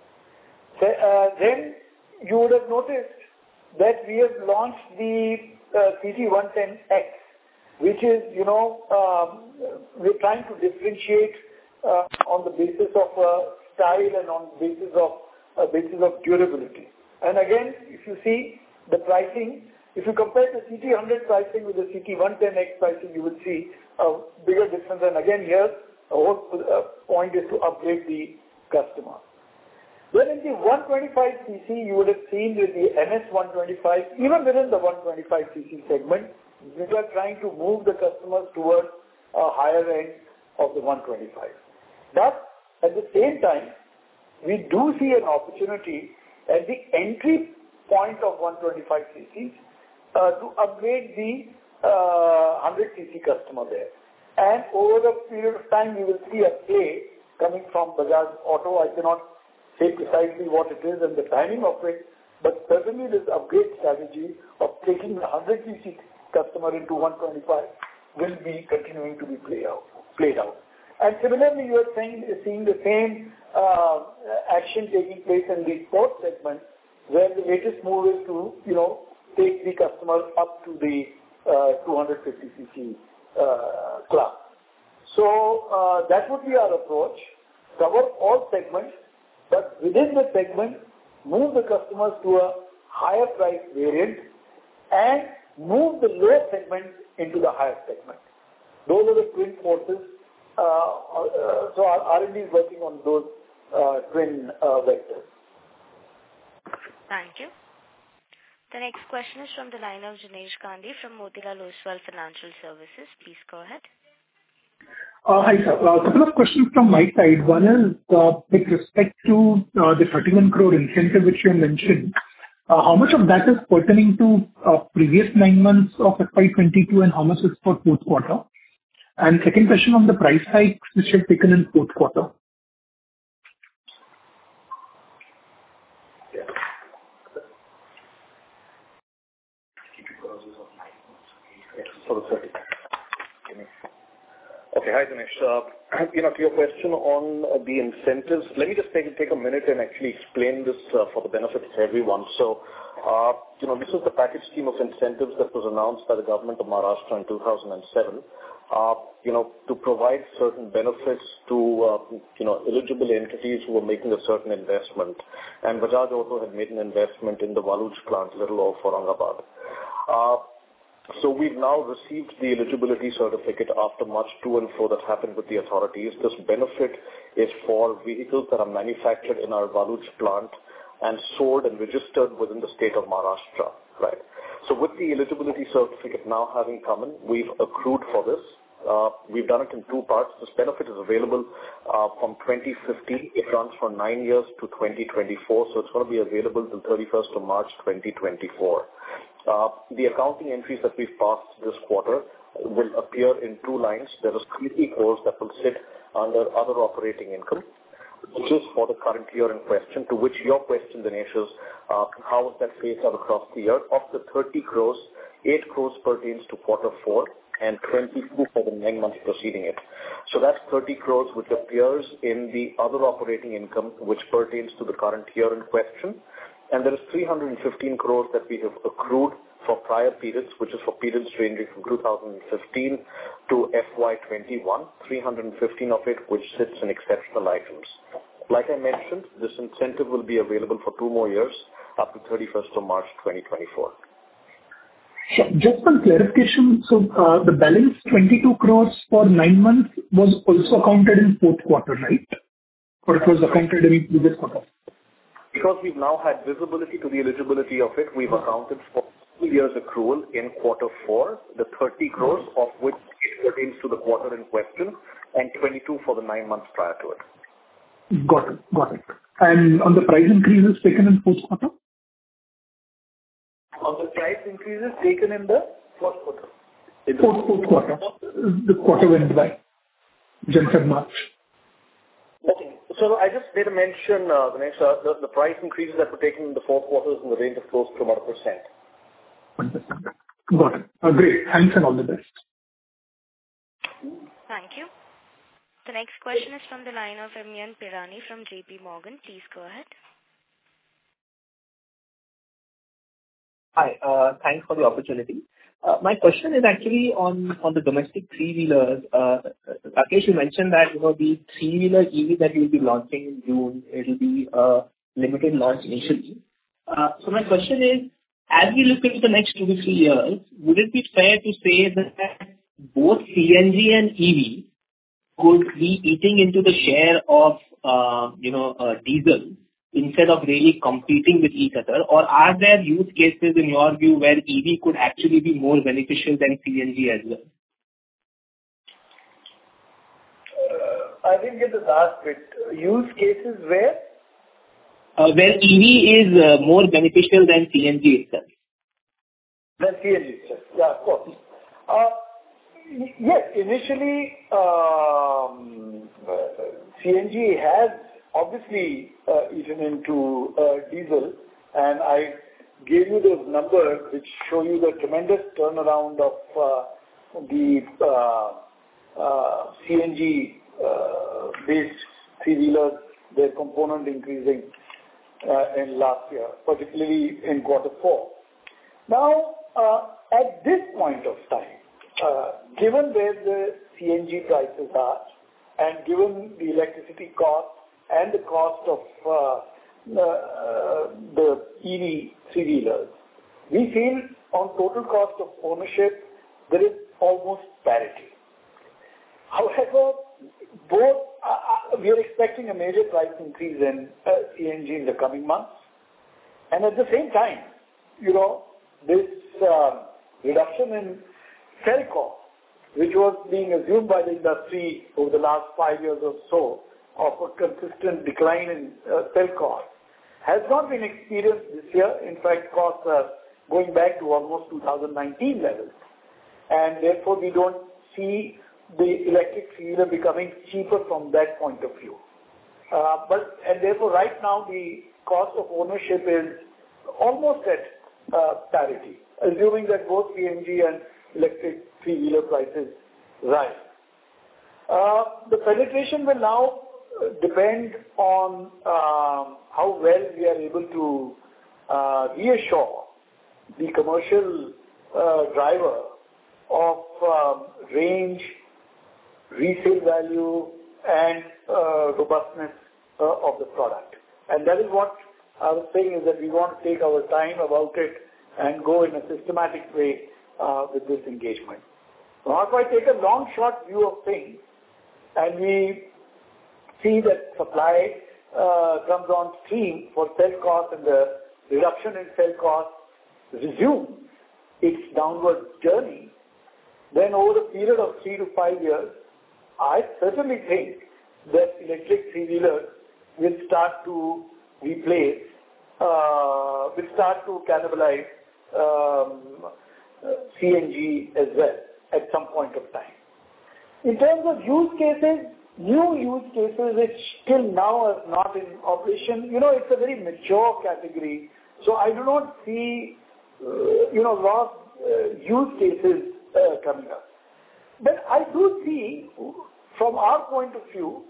So, uh, then you would have noticed that we have launched the uh, C T one ten X, which is, you know, um, we're trying to differentiate uh, on the basis of uh, style and on the basis of uh, basis of durability. And again, if you see the pricing, if you compare the C T one hundred pricing with the C T one ten X pricing, you will see a bigger difference. And again, here, the whole uh, point is to upgrade the customer. Then in the one twenty-five C C, you would have seen with the M S one twenty-five, even within the one twenty-five C C segment, we are trying to move the customers towards a higher end of the one twenty-five. But at the same time, we do see an opportunity at the entry point of one twenty-five C C uh, to upgrade the uh, one hundred C C customer there. And over a period of time, we will see a play coming from Bajaj Auto. I cannot say precisely what it is and the timing of it, but certainly this upgrade strategy of taking the one hundred C C customer into one twenty-five will be continuing to be play out, played out. And similarly, you are saying, seeing the same uh, action taking place in the sports segment, where the latest move is to, you know, take the customer up to the uh, two hundred fifty C C uh, class. So uh, that would be our approach: cover all segments, but within the segment, move the customers to a higher price variant and move the lower segment into the higher segment. Those are the twin forces. Uh, uh, so our R and D is working on those uh, twin uh, vectors. Thank you. The next question is from the line of Jinesh Gandhi from Motilal Oswal Financial Services. Please go ahead. Uh, Hi, sir. A couple of questions from my side. One is, uh, with respect to uh, the thirty-one crore incentive which you mentioned, uh, how much of that is pertaining to uh, previous nine months of F Y twenty-two, and how much is for fourth quarter? And second question on the price hikes which you have taken in fourth quarter. Okay. Hi, Dinesh. Uh, You know, to your question on uh, the incentives, let me just take take a minute and actually explain this uh, for the benefit of everyone. So, uh, you know, this is the package scheme of incentives that was announced by the government of Maharashtra in two thousand seven, uh, you know, to provide certain benefits to, uh, you know, eligible entities who were making a certain investment. And Bajaj Auto had made an investment in the Waluj plant, little off Aurangabad. Uh, So we've now received the eligibility certificate after much to and fro that happened with the authorities. This benefit is for vehicles that are manufactured in our Waluj plant and sold and registered within the state of Maharashtra, right? So with the eligibility certificate now having come in, we've accrued for this. Uh, we've done it in two parts. This benefit is available uh, from twenty fifteen. It runs for nine years to twenty twenty-four, so it's going to be available till thirty-first of March twenty twenty-four. Uh, the accounting entries that we've passed this quarter will appear in two lines. There is fifty crores that will sit under other operating income, which is for the current year in question, to which your question, Dinesh, is uh, how is that phased out across the year? Of the thirty crores, eight crores pertains to quarter four and twenty-two for the nine months preceding it. So that's thirty crores which appears in the other operating income, which pertains to the current year in question. And there is three hundred fifteen crores that we have accrued for prior periods, which is for periods ranging from two thousand fifteen to F Y twenty-one, three hundred fifteen of it which sits in exceptional items. Like I mentioned, this incentive will be available for two more years up to thirty-first of March twenty twenty-four. Sure. Just one clarification. So, uh, the balance twenty-two crores for nine months was also accounted in fourth quarter, right? Or it was accounted in previous quarter? Because we've now had visibility to the eligibility of it, we've accounted for two years accrual in quarter four, the thirty crores of which pertains to the quarter in question, and twenty-two for the nine months prior to it. Got it. Got it. And on the price increases taken in fourth quarter? On the price increases taken in the fourth quarter. In the fourth, fourth quarter. The quarter went by. January, March. Okay. So I just did mention, uh, Dinesh, uh, the, the price increases that were taken in the fourth quarter is in the range of close to about a percent. one percent. Got it. Uh, great. Thanks and all the best. Thank you. The next question is from the line of Amyan Pirani from J P Morgan. Please go ahead. Hi. Uh, thanks for the opportunity. Uh, my question is actually on, on the domestic three-wheelers. Uh, Rakesh, you mentioned that, you know, the three-wheeler E V that you'll be launching in June, it'll be a limited launch initially. Uh, so my question is, as we look into the next two to three years, would it be fair to say that both C N G and E V could be eating into the share of, uh, you know, uh, diesel instead of really competing with each other? Or are there use cases in your view where E V could actually be more beneficial than C N G as well? Uh, I didn't get the last bit. Use cases where? Uh, where E V is uh, more beneficial than C N G itself. Than C N G itself. Yeah, of course. Uh, yes, initially um, uh, C N G has obviously uh, eaten into uh, diesel, and I gave you those numbers which show you the tremendous turnaround of uh, the uh, uh, C N G uh, based three-wheelers, their component increasing uh, in last year, particularly in quarter four. Now, uh, at this point of time, uh, given where the C N G prices are, and given the electricity cost and the cost of uh, uh, the E V three-wheelers, we feel on total cost of ownership, there is almost parity. However, both uh, we are expecting a major price increase in uh, C N G in the coming months, and at the same time, you know, this uh, reduction in cell cost which was being assumed by the industry over the last five years or so of a consistent decline in uh, cell costs, has not been experienced this year. In fact, costs are going back to almost two thousand nineteen levels. And therefore, we don't see the electric three-wheeler becoming cheaper from that point of view. Uh, but and therefore, right now, the cost of ownership is almost at uh, parity, assuming that both C N G and electric three-wheeler prices rise. Uh, the penetration will now depend on uh, how well we are able to uh, reassure the commercial uh, driver of um, range, resale value, and uh, robustness uh, of the product. And that is what I was saying, is that we want to take our time about it and go in a systematic way uh, with this engagement. Now, if I take a long, short view of things, and we see that supply uh, comes on stream for cell costs and the reduction in cell costs resumes its downward journey, then over a period of three to five years, I certainly think that electric three-wheelers will start to replace, uh, will start to cannibalize um, C N G as well at some point of time. In terms of use cases, new use cases which till now are not in operation, you know, it's a very mature category. So I do not see, uh, you know, a lot of uh, use cases uh, coming up. But I do see, from our point of view,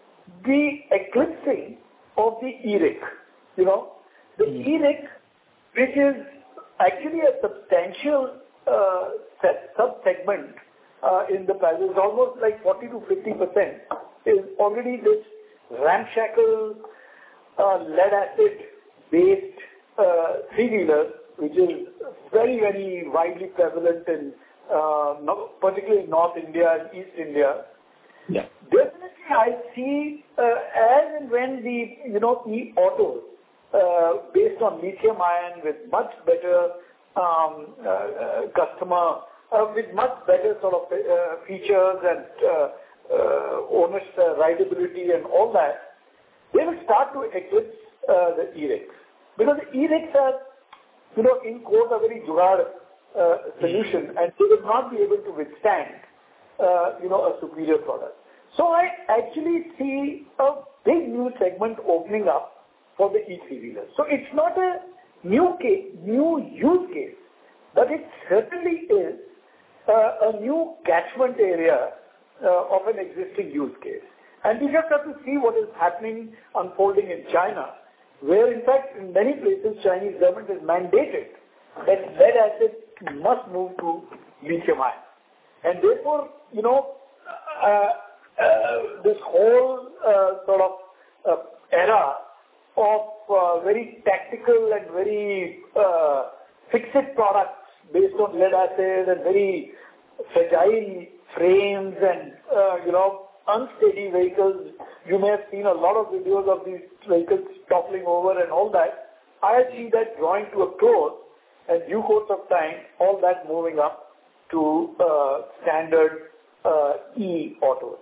the eclipsing of the e-rick. You know, the mm. e-rick, which is actually a substantial uh, sub-segment uh, in the price, is almost like forty to fifty percent, is already this ramshackle uh, lead-acid-based uh, three-wheeler, which is very, very widely prevalent in uh, particularly North India and East India. Yeah. Definitely, I see uh, as and when the, you know, e-autos uh, based on lithium ion with much better um, uh, uh, customer, uh, with much better sort of uh, features and uh, uh, owner's uh, rideability and all that, they will start to eclipse uh, the e-ricks. Because the e-ricks are, you know, in quote, a very jugaad uh, solution, and they will not be able to withstand Uh, you know, a superior product. So I actually see a big new segment opening up for the e-three-wheeler. So it's not a new case, new use case, but it certainly is uh, a new catchment area uh, of an existing use case. And we just have to see what is happening, unfolding in China, where in fact in many places Chinese government has mandated that lead acid must move to lithium ion. And therefore, you know, uh, uh, this whole uh, sort of uh, era of uh, very tactical and very uh, fixed products based on lead acid and very fragile frames and, uh, you know, unsteady vehicles. You may have seen a lot of videos of these vehicles toppling over and all that. I see that drawing to a close, and due course of time, all that moving up to uh, standard uh, e-autos.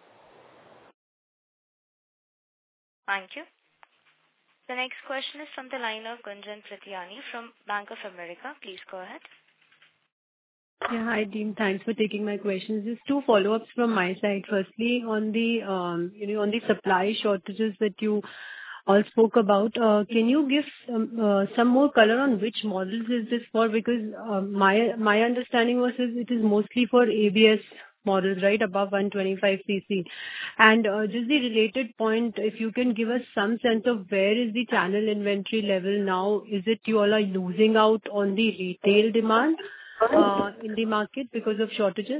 Thank you. The next question is from the line of Gunjan Prithyani from Bank of America. Please go ahead. Yeah, hi team. Thanks for taking my questions. Just two follow-ups from my side. Firstly, on the um, you know on the supply shortages that you all spoke about, uh, can you give um, uh, some more color on which models is this for? Because uh, my my understanding was is it is mostly for A B S models, right, above one twenty-five c c. And uh, just the related point, if you can give us some sense of where is the channel inventory level now? Is it you all are losing out on the retail demand uh, in the market because of shortages?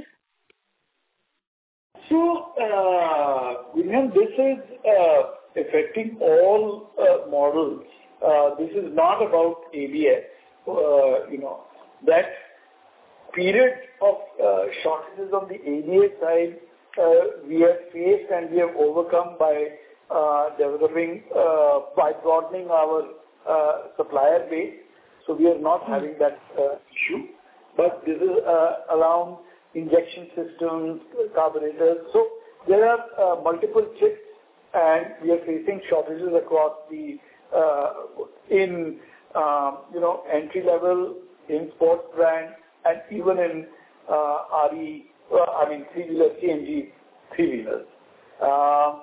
So, uh, William, this is uh, affecting all uh, models. Uh, this is not about A B S. Uh, you know, that period of uh, shortages on the A B S side uh, we have faced and we have overcome by uh, developing, uh, by broadening our uh, supplier base. So we are not having that uh, issue. But this is uh, around injection systems, carburetors. So there are uh, multiple chips, and we are facing shortages across the uh, in uh, you know entry level, in sports brand, and even in uh, R E. Uh, I mean three wheeler C N G three wheelers. Uh,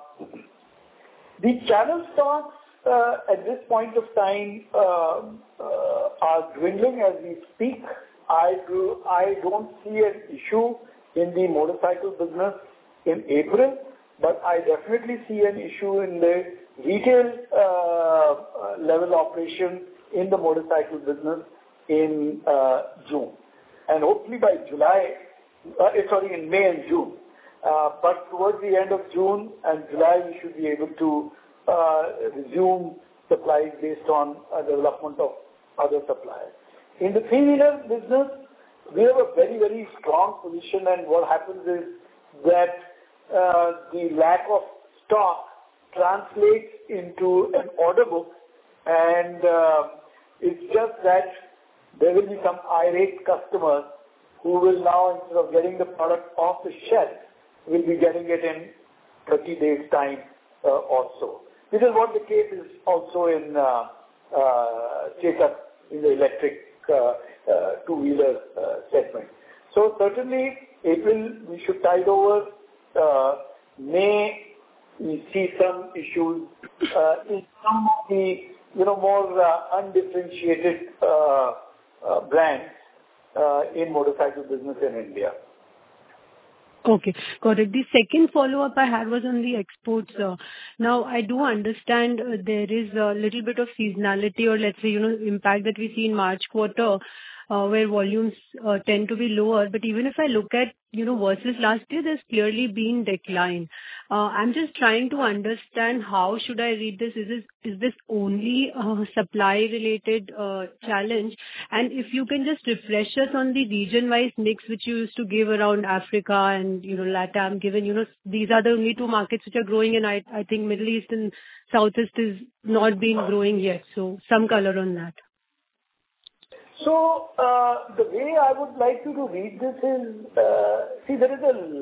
the channel stocks uh, at this point of time uh, uh, are dwindling as we speak. I do I don't see an issue in the motorcycle business in April, but I definitely see an issue in the retail uh, level operation in the motorcycle business in uh, June. And hopefully by July, uh, sorry, in May and June. Uh, but towards the end of June and July, we should be able to uh, resume supplies based on uh, development of other suppliers. In the three-wheeler business, we have a very, very strong position, and what happens is that uh, the lack of stock translates into an order book, and uh, it's just that there will be some irate customers who will now, instead of getting the product off the shelf, will be getting it in thirty days' time uh, or so. This is what the case is also in uh, uh, Chetak, in the electric uh, uh, two-wheeler uh, segment. So certainly, April we should tide over. Uh, May we see some issues uh, in some of the you know more uh, undifferentiated uh, uh, brands uh, in motorcycle business in India. Okay, got it. The second follow-up I had was on the exports. Uh, now, I do understand uh, there is a little bit of seasonality, or let's say, you know, impact that we see in March quarter, uh, where volumes uh, tend to be lower. But even if I look at, you know, versus last year, there's clearly been decline. Uh, I'm just trying to understand how should I read this? Is this, is this only a supply-related uh, challenge? And if you can just refresh us on the region-wise mix which you used to give around Africa and, you know, LATAM, given, you know, these are the only two markets which are growing, and I, I think Middle East and Southeast is not been growing yet. So some color on that. So, uh, the way I would like you to read this is, uh, see, there is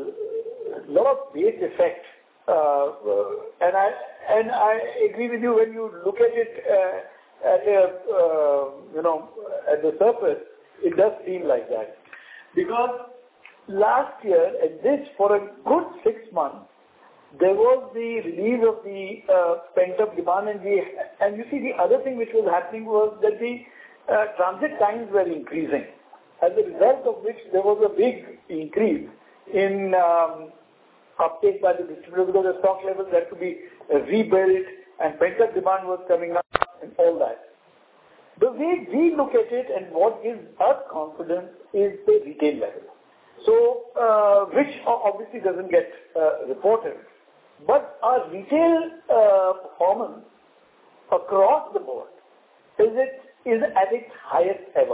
a lot of base effect, uh, uh, and I and I agree with you when you look at it uh, at a, uh, you know, at the surface, it does seem like that. Because last year, at this, for a good six months, there was the release of the uh, pent-up demand, and we, and you see, the other thing which was happening was that the Uh, transit times were increasing, as a result of which there was a big increase in um, uptake by the distributor, because the stock levels had to be uh, rebuilt and pent-up demand was coming up and all that. The way we look at it and what gives us confidence is the retail level. So, uh, which obviously doesn't get uh, reported. But our retail uh, performance across the board is it is at its highest ever.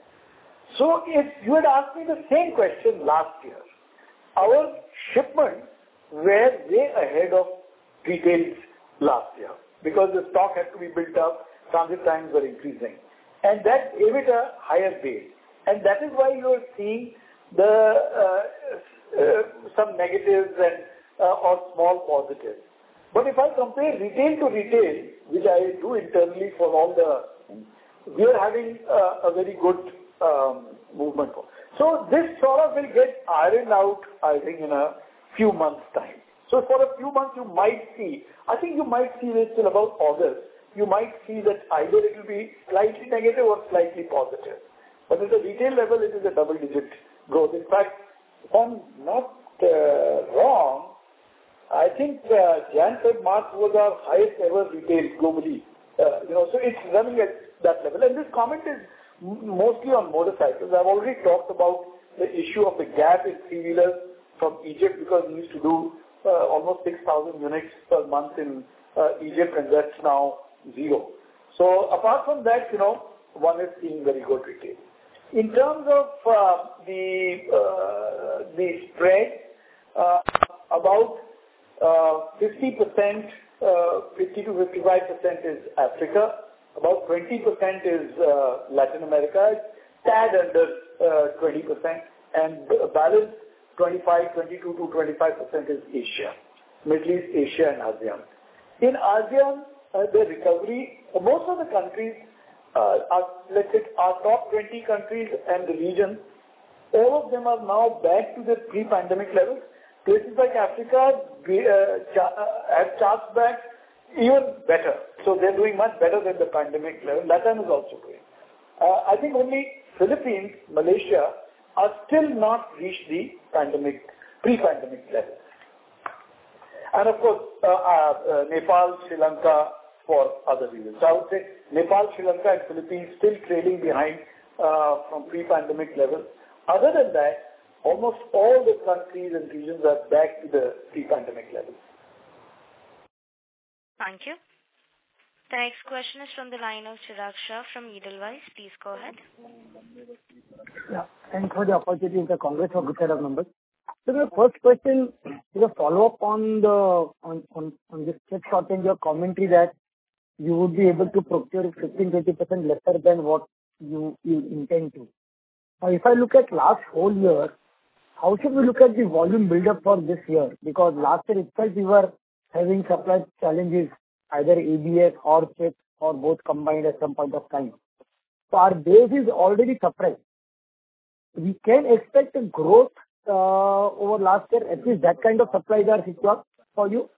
So if you had asked me the same question last year, our shipments were way ahead of retails last year because the stock had to be built up, transit times were increasing. And that gave it a higher base. And that is why you are seeing the uh, uh, some negatives and uh, or small positives. But if I compare retail to retail, which I do internally for all the we are having uh, a very good um, movement. So this sort of will get ironed out, I think, in a few months' time. So for a few months, you might see, I think you might see this till about August, you might see that either it will be slightly negative or slightly positive. But at the retail level, it is a double-digit growth. In fact, if I'm not uh, wrong, I think uh, January, February, March was our highest ever retail globally. Uh, you know, so it's running at that level. And this comment is mostly on motorcycles. I've already talked about the issue of the gap in three-wheelers from Egypt, because we used to do uh, almost six thousand units per month in uh, Egypt, and that's now zero. So apart from that, you know, one is seeing very good retail. In terms of uh, the uh, the spread, uh, about uh, fifty percent, uh, fifty to fifty-five percent is Africa. About twenty percent is uh, Latin America, tad under uh, twenty percent, and balance twenty-five, twenty-two to twenty-five percent is Asia, Middle East, Asia and ASEAN. In ASEAN, uh, the recovery, uh, most of the countries, uh, are, let's say, our top twenty countries and the region, all of them are now back to their pre-pandemic levels. Places like Africa uh, have charged back even better. So they're doing much better than the pandemic level. Latin is also doing. Uh, I think only Philippines, Malaysia are still not reached the pandemic, pre-pandemic levels. And of course, uh, uh, Nepal, Sri Lanka for other reasons. So I would say Nepal, Sri Lanka and Philippines still trailing behind uh, from pre-pandemic levels. Other than that, almost all the countries and regions are back to the pre-pandemic levels. Thank you. The next question is from the line of Chirag Shah from Edelweiss. Please go ahead. Yeah, thanks for the opportunity and the Congress for good set of numbers. So the first question is a follow-up on the on, on, on this chip shortage, your commentary that you would be able to procure fifteen to twenty percent lesser than what you, you intend to. Now, if I look at last whole year, how should we look at the volume build-up for this year? Because last year itself we were having supply challenges, either A B S or chips or both combined at some point of time. So our base is already suppressed. We can expect a growth uh, over last year, at least that kind of supplies are secured for you?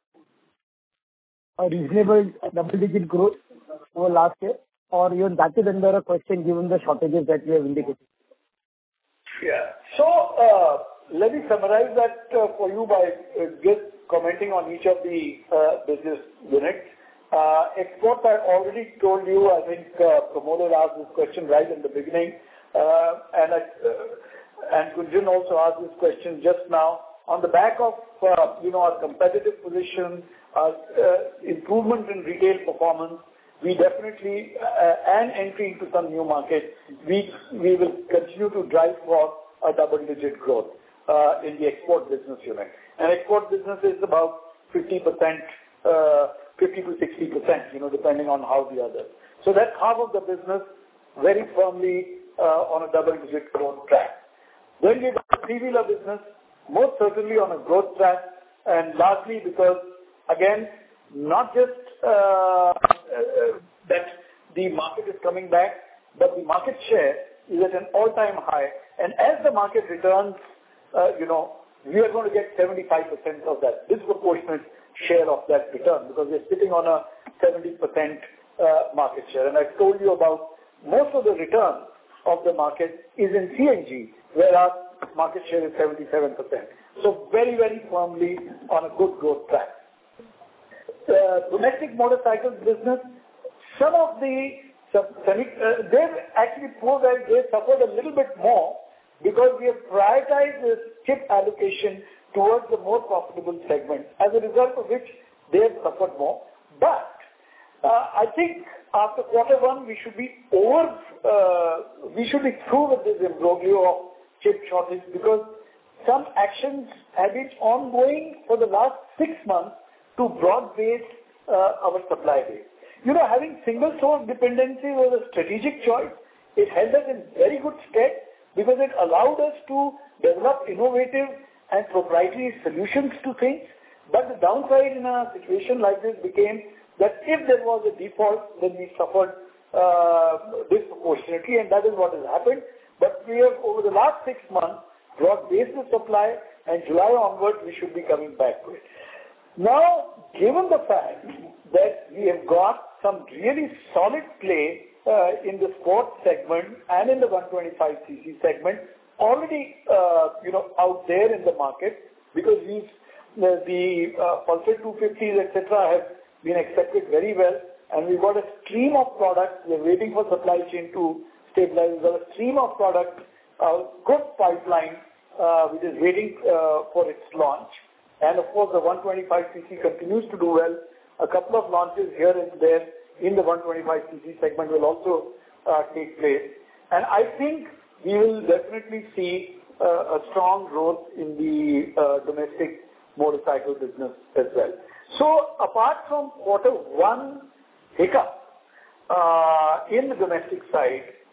A reasonable double-digit growth over last year? Or even that is under a question given the shortages that we have indicated? Yeah. So, uh, let me summarize that uh, for you by uh, just commenting on each of the uh, business units. Uh, exports, I already told you, I think uh, Pramod asked this question right in the beginning, uh, and I, uh, and Gunjan also asked this question just now. On the back of, uh, you know, our competitive position, our uh, improvement in retail performance, we definitely, uh, and entry into some new markets, we, we will continue to drive for a double-digit growth uh, in the export business unit. And export business is about fifty percent, uh, fifty to sixty percent, you know, depending on how the others. So that's half of the business very firmly uh, on a double-digit growth track. Then we got the three-wheeler business, most certainly on a growth track, and largely because, again, not just uh, uh, that the market is coming back, but the market share is at an all-time high. And as the market returns, uh, you know, we are going to get seventy-five percent of that, disproportionate share of that return, because we're sitting on a seventy percent uh, market share. And I told you about most of the return of the market is in C N G, where our market share is seventy-seven percent. So very, very firmly on a good growth track. Uh, domestic motorcycles business, some of the, some, uh, they've actually proved that they suffered a little bit more because we have prioritized this chip allocation towards the more profitable segment, as a result of which they have suffered more. But uh, I think after quarter one, we should be over, uh, we should be through with this imbroglio of chip shortage, because some actions have been ongoing for the last six months to broad base uh, our supply base. You know, having single source dependency was a strategic choice. It held us in very good stead because it allowed us to develop innovative and proprietary solutions to things. But the downside in a situation like this became that if there was a default, then we suffered uh, disproportionately, and that is what has happened. But we have, over the last six months, brought base the supply, and July onwards, we should be coming back to it. Now, given the fact that we have got some really solid play uh, in the sports segment and in the one twenty-five c c segment already, uh, you know, out there in the market, because these, the, the uh, Pulsar two fifties, et cetera, have been accepted very well, and we've got a stream of products. We're waiting for supply chain to stabilize. We've got a stream of products, a good pipeline, uh, which is waiting uh, for its launch. And of course, the one twenty-five c c continues to do well. A couple of launches here and there in the one twenty-five c c segment will also uh, take place. And I think we will definitely see uh, a strong growth in the uh, domestic motorcycle business as well. So apart from quarter one hiccup uh, in the domestic side,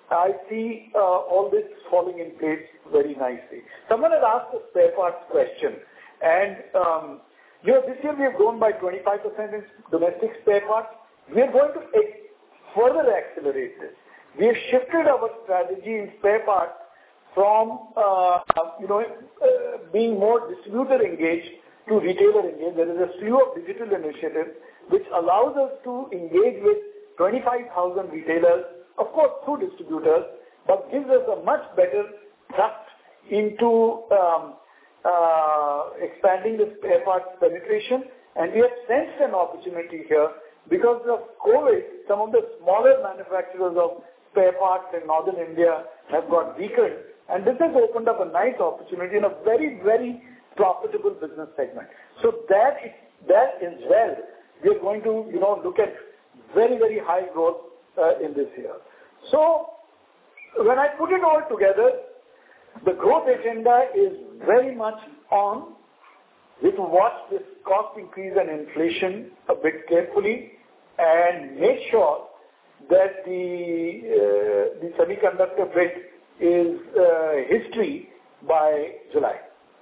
I see uh, all this falling in place very nicely. Someone had asked a spare parts question, and um, you know, this year we have grown by twenty-five percent in domestic spare parts. We are going to ex- further accelerate this. We have shifted our strategy in spare parts from uh, you know uh, being more distributor engaged to retailer engaged. There is a slew of digital initiatives which allows us to engage with twenty-five thousand retailers, of course through distributors, but gives us a much better thrust into um, uh, expanding the spare parts penetration. And we have sensed an opportunity here because of COVID. Some of the smaller manufacturers of spare parts in northern India have got weakened, and this has opened up a nice opportunity in a very, very profitable business segment. So that is, that as well, we are going to, you know, look at very, very high growth uh, in this year. So when I put it all together, the growth agenda is very much on. We have to watch this cost increase and inflation a bit carefully and make sure that the uh, the semiconductor bit is uh, history by July.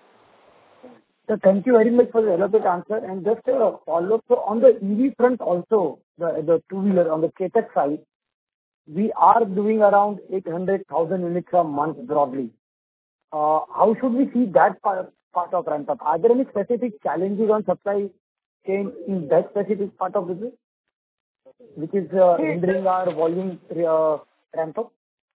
So thank you very much for the elaborate answer. And just a follow-up, so on the E V front also, the, the two-wheeler on the Chetak side, we are doing around eight hundred thousand units a month broadly. Uh, how should we see that part, part of ramp-up? Are there any specific challenges on supply chain in that specific part of business, which is uh, hindering our volume uh, ramp-up?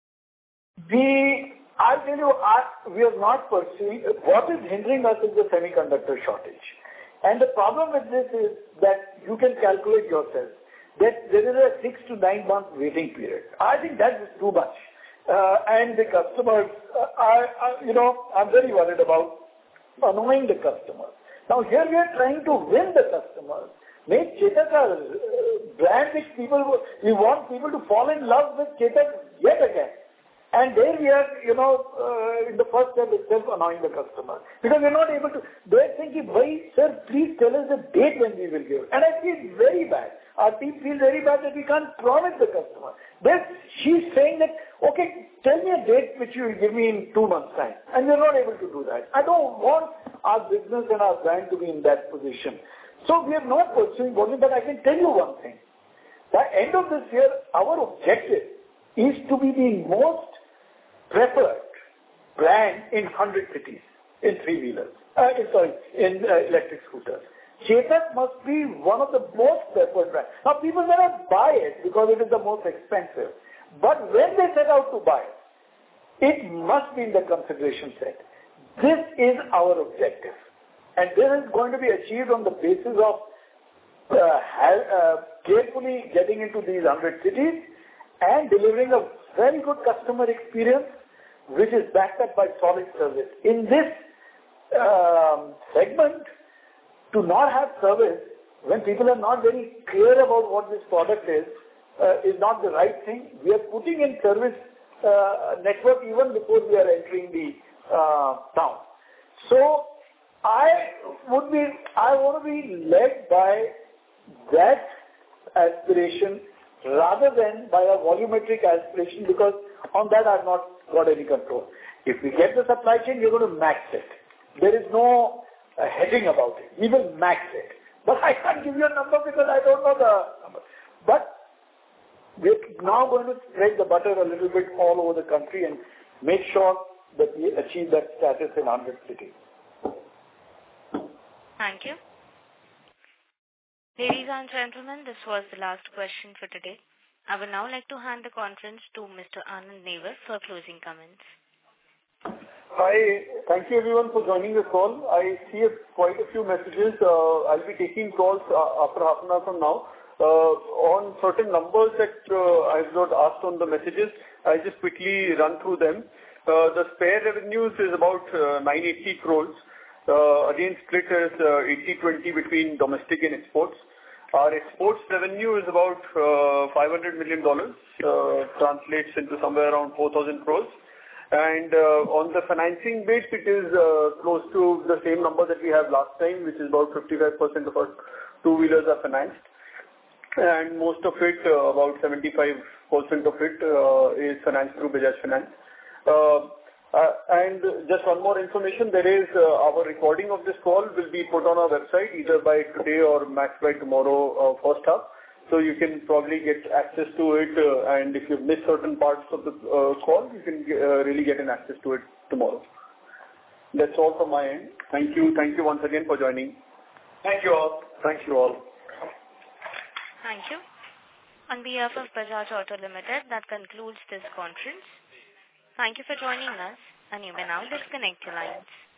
We, I'll tell you, our, we are not pursuing, what is hindering us is the semiconductor shortage. And the problem with this is that you can calculate yourself that there is a six to nine month waiting period. I think that is too much. Uh, and the customers, uh, I, I, you know, I'm very worried about annoying the customers. Now here we are trying to win the customers, make Chetak a uh, brand which people, we want people to fall in love with Chetak yet again. And there we are, you know, uh, in the first step itself annoying the customer. Because we're not able to, they're thinking, why, sir, please tell us the date when we will give. And I feel very bad. Our team feels very bad that we can't promise the customer. Then she's saying that, okay, tell me a date which you will give me in two months' time. And we're not able to do that. I don't want our business and our brand to be in that position. So we are not pursuing volume, but I can tell you one thing. By end of this year, our objective is to be the most preferred brand in one hundred cities, in three-wheelers, uh, sorry, in uh, electric scooters. Chetak must be one of the most preferred brands. Now, people may not buy it because it is the most expensive, but when they set out to buy it, it must be in the consideration set. This is our objective, and this is going to be achieved on the basis of uh, uh, carefully getting into these one hundred cities and delivering a very good customer experience, which is backed up by solid service. In this um, segment, to not have service when people are not very clear about what this product is, uh, is not the right thing. We are putting in service uh, network even before we are entering the uh, town. So I would be, I want to be led by that aspiration rather than by a volumetric aspiration, because on that I've not got any control. If we get the supply chain, we're going to max it. There is no uh, hedging about it. We will max it. But I can't give you a number because I don't know the number. But we're now going to spread the butter a little bit all over the country and make sure that we achieve that status in one hundred cities. Thank you. Ladies and gentlemen, this was the last question for today. I would now like to hand the conference to Mister Anand Newar for closing comments. Hi, thank you everyone for joining the call. I see a, quite a few messages. Uh, I'll be taking calls uh, after half an hour from now. Uh, on certain numbers that uh, I've not asked on the messages, I'll just quickly run through them. Uh, the spare revenues is about uh, nine hundred eighty crores. Uh, again, split is uh, eighty twenty between domestic and exports. Our exports revenue is about uh, five hundred million dollars, uh, translates into somewhere around four thousand crores. And uh, on the financing bit, it is uh, close to the same number that we have last time, which is about fifty-five percent of our two-wheelers are financed. and most of it, uh, about seventy-five percent of it, uh, is financed through Bajaj Finance. Uh, uh, and just one more information, there is uh, our recording of this call will be put on our website either by today or max by tomorrow, uh, first half. So you can probably get access to it, uh, and if you've missed certain parts of the uh, call, you can uh, really get an access to it tomorrow. That's all from my end. Thank you. Thank you once again for joining. Thank you all. Thank you all. Thank you. On behalf of Bajaj Auto Limited, that concludes this conference. Thank you for joining us, and you may now disconnect your lines.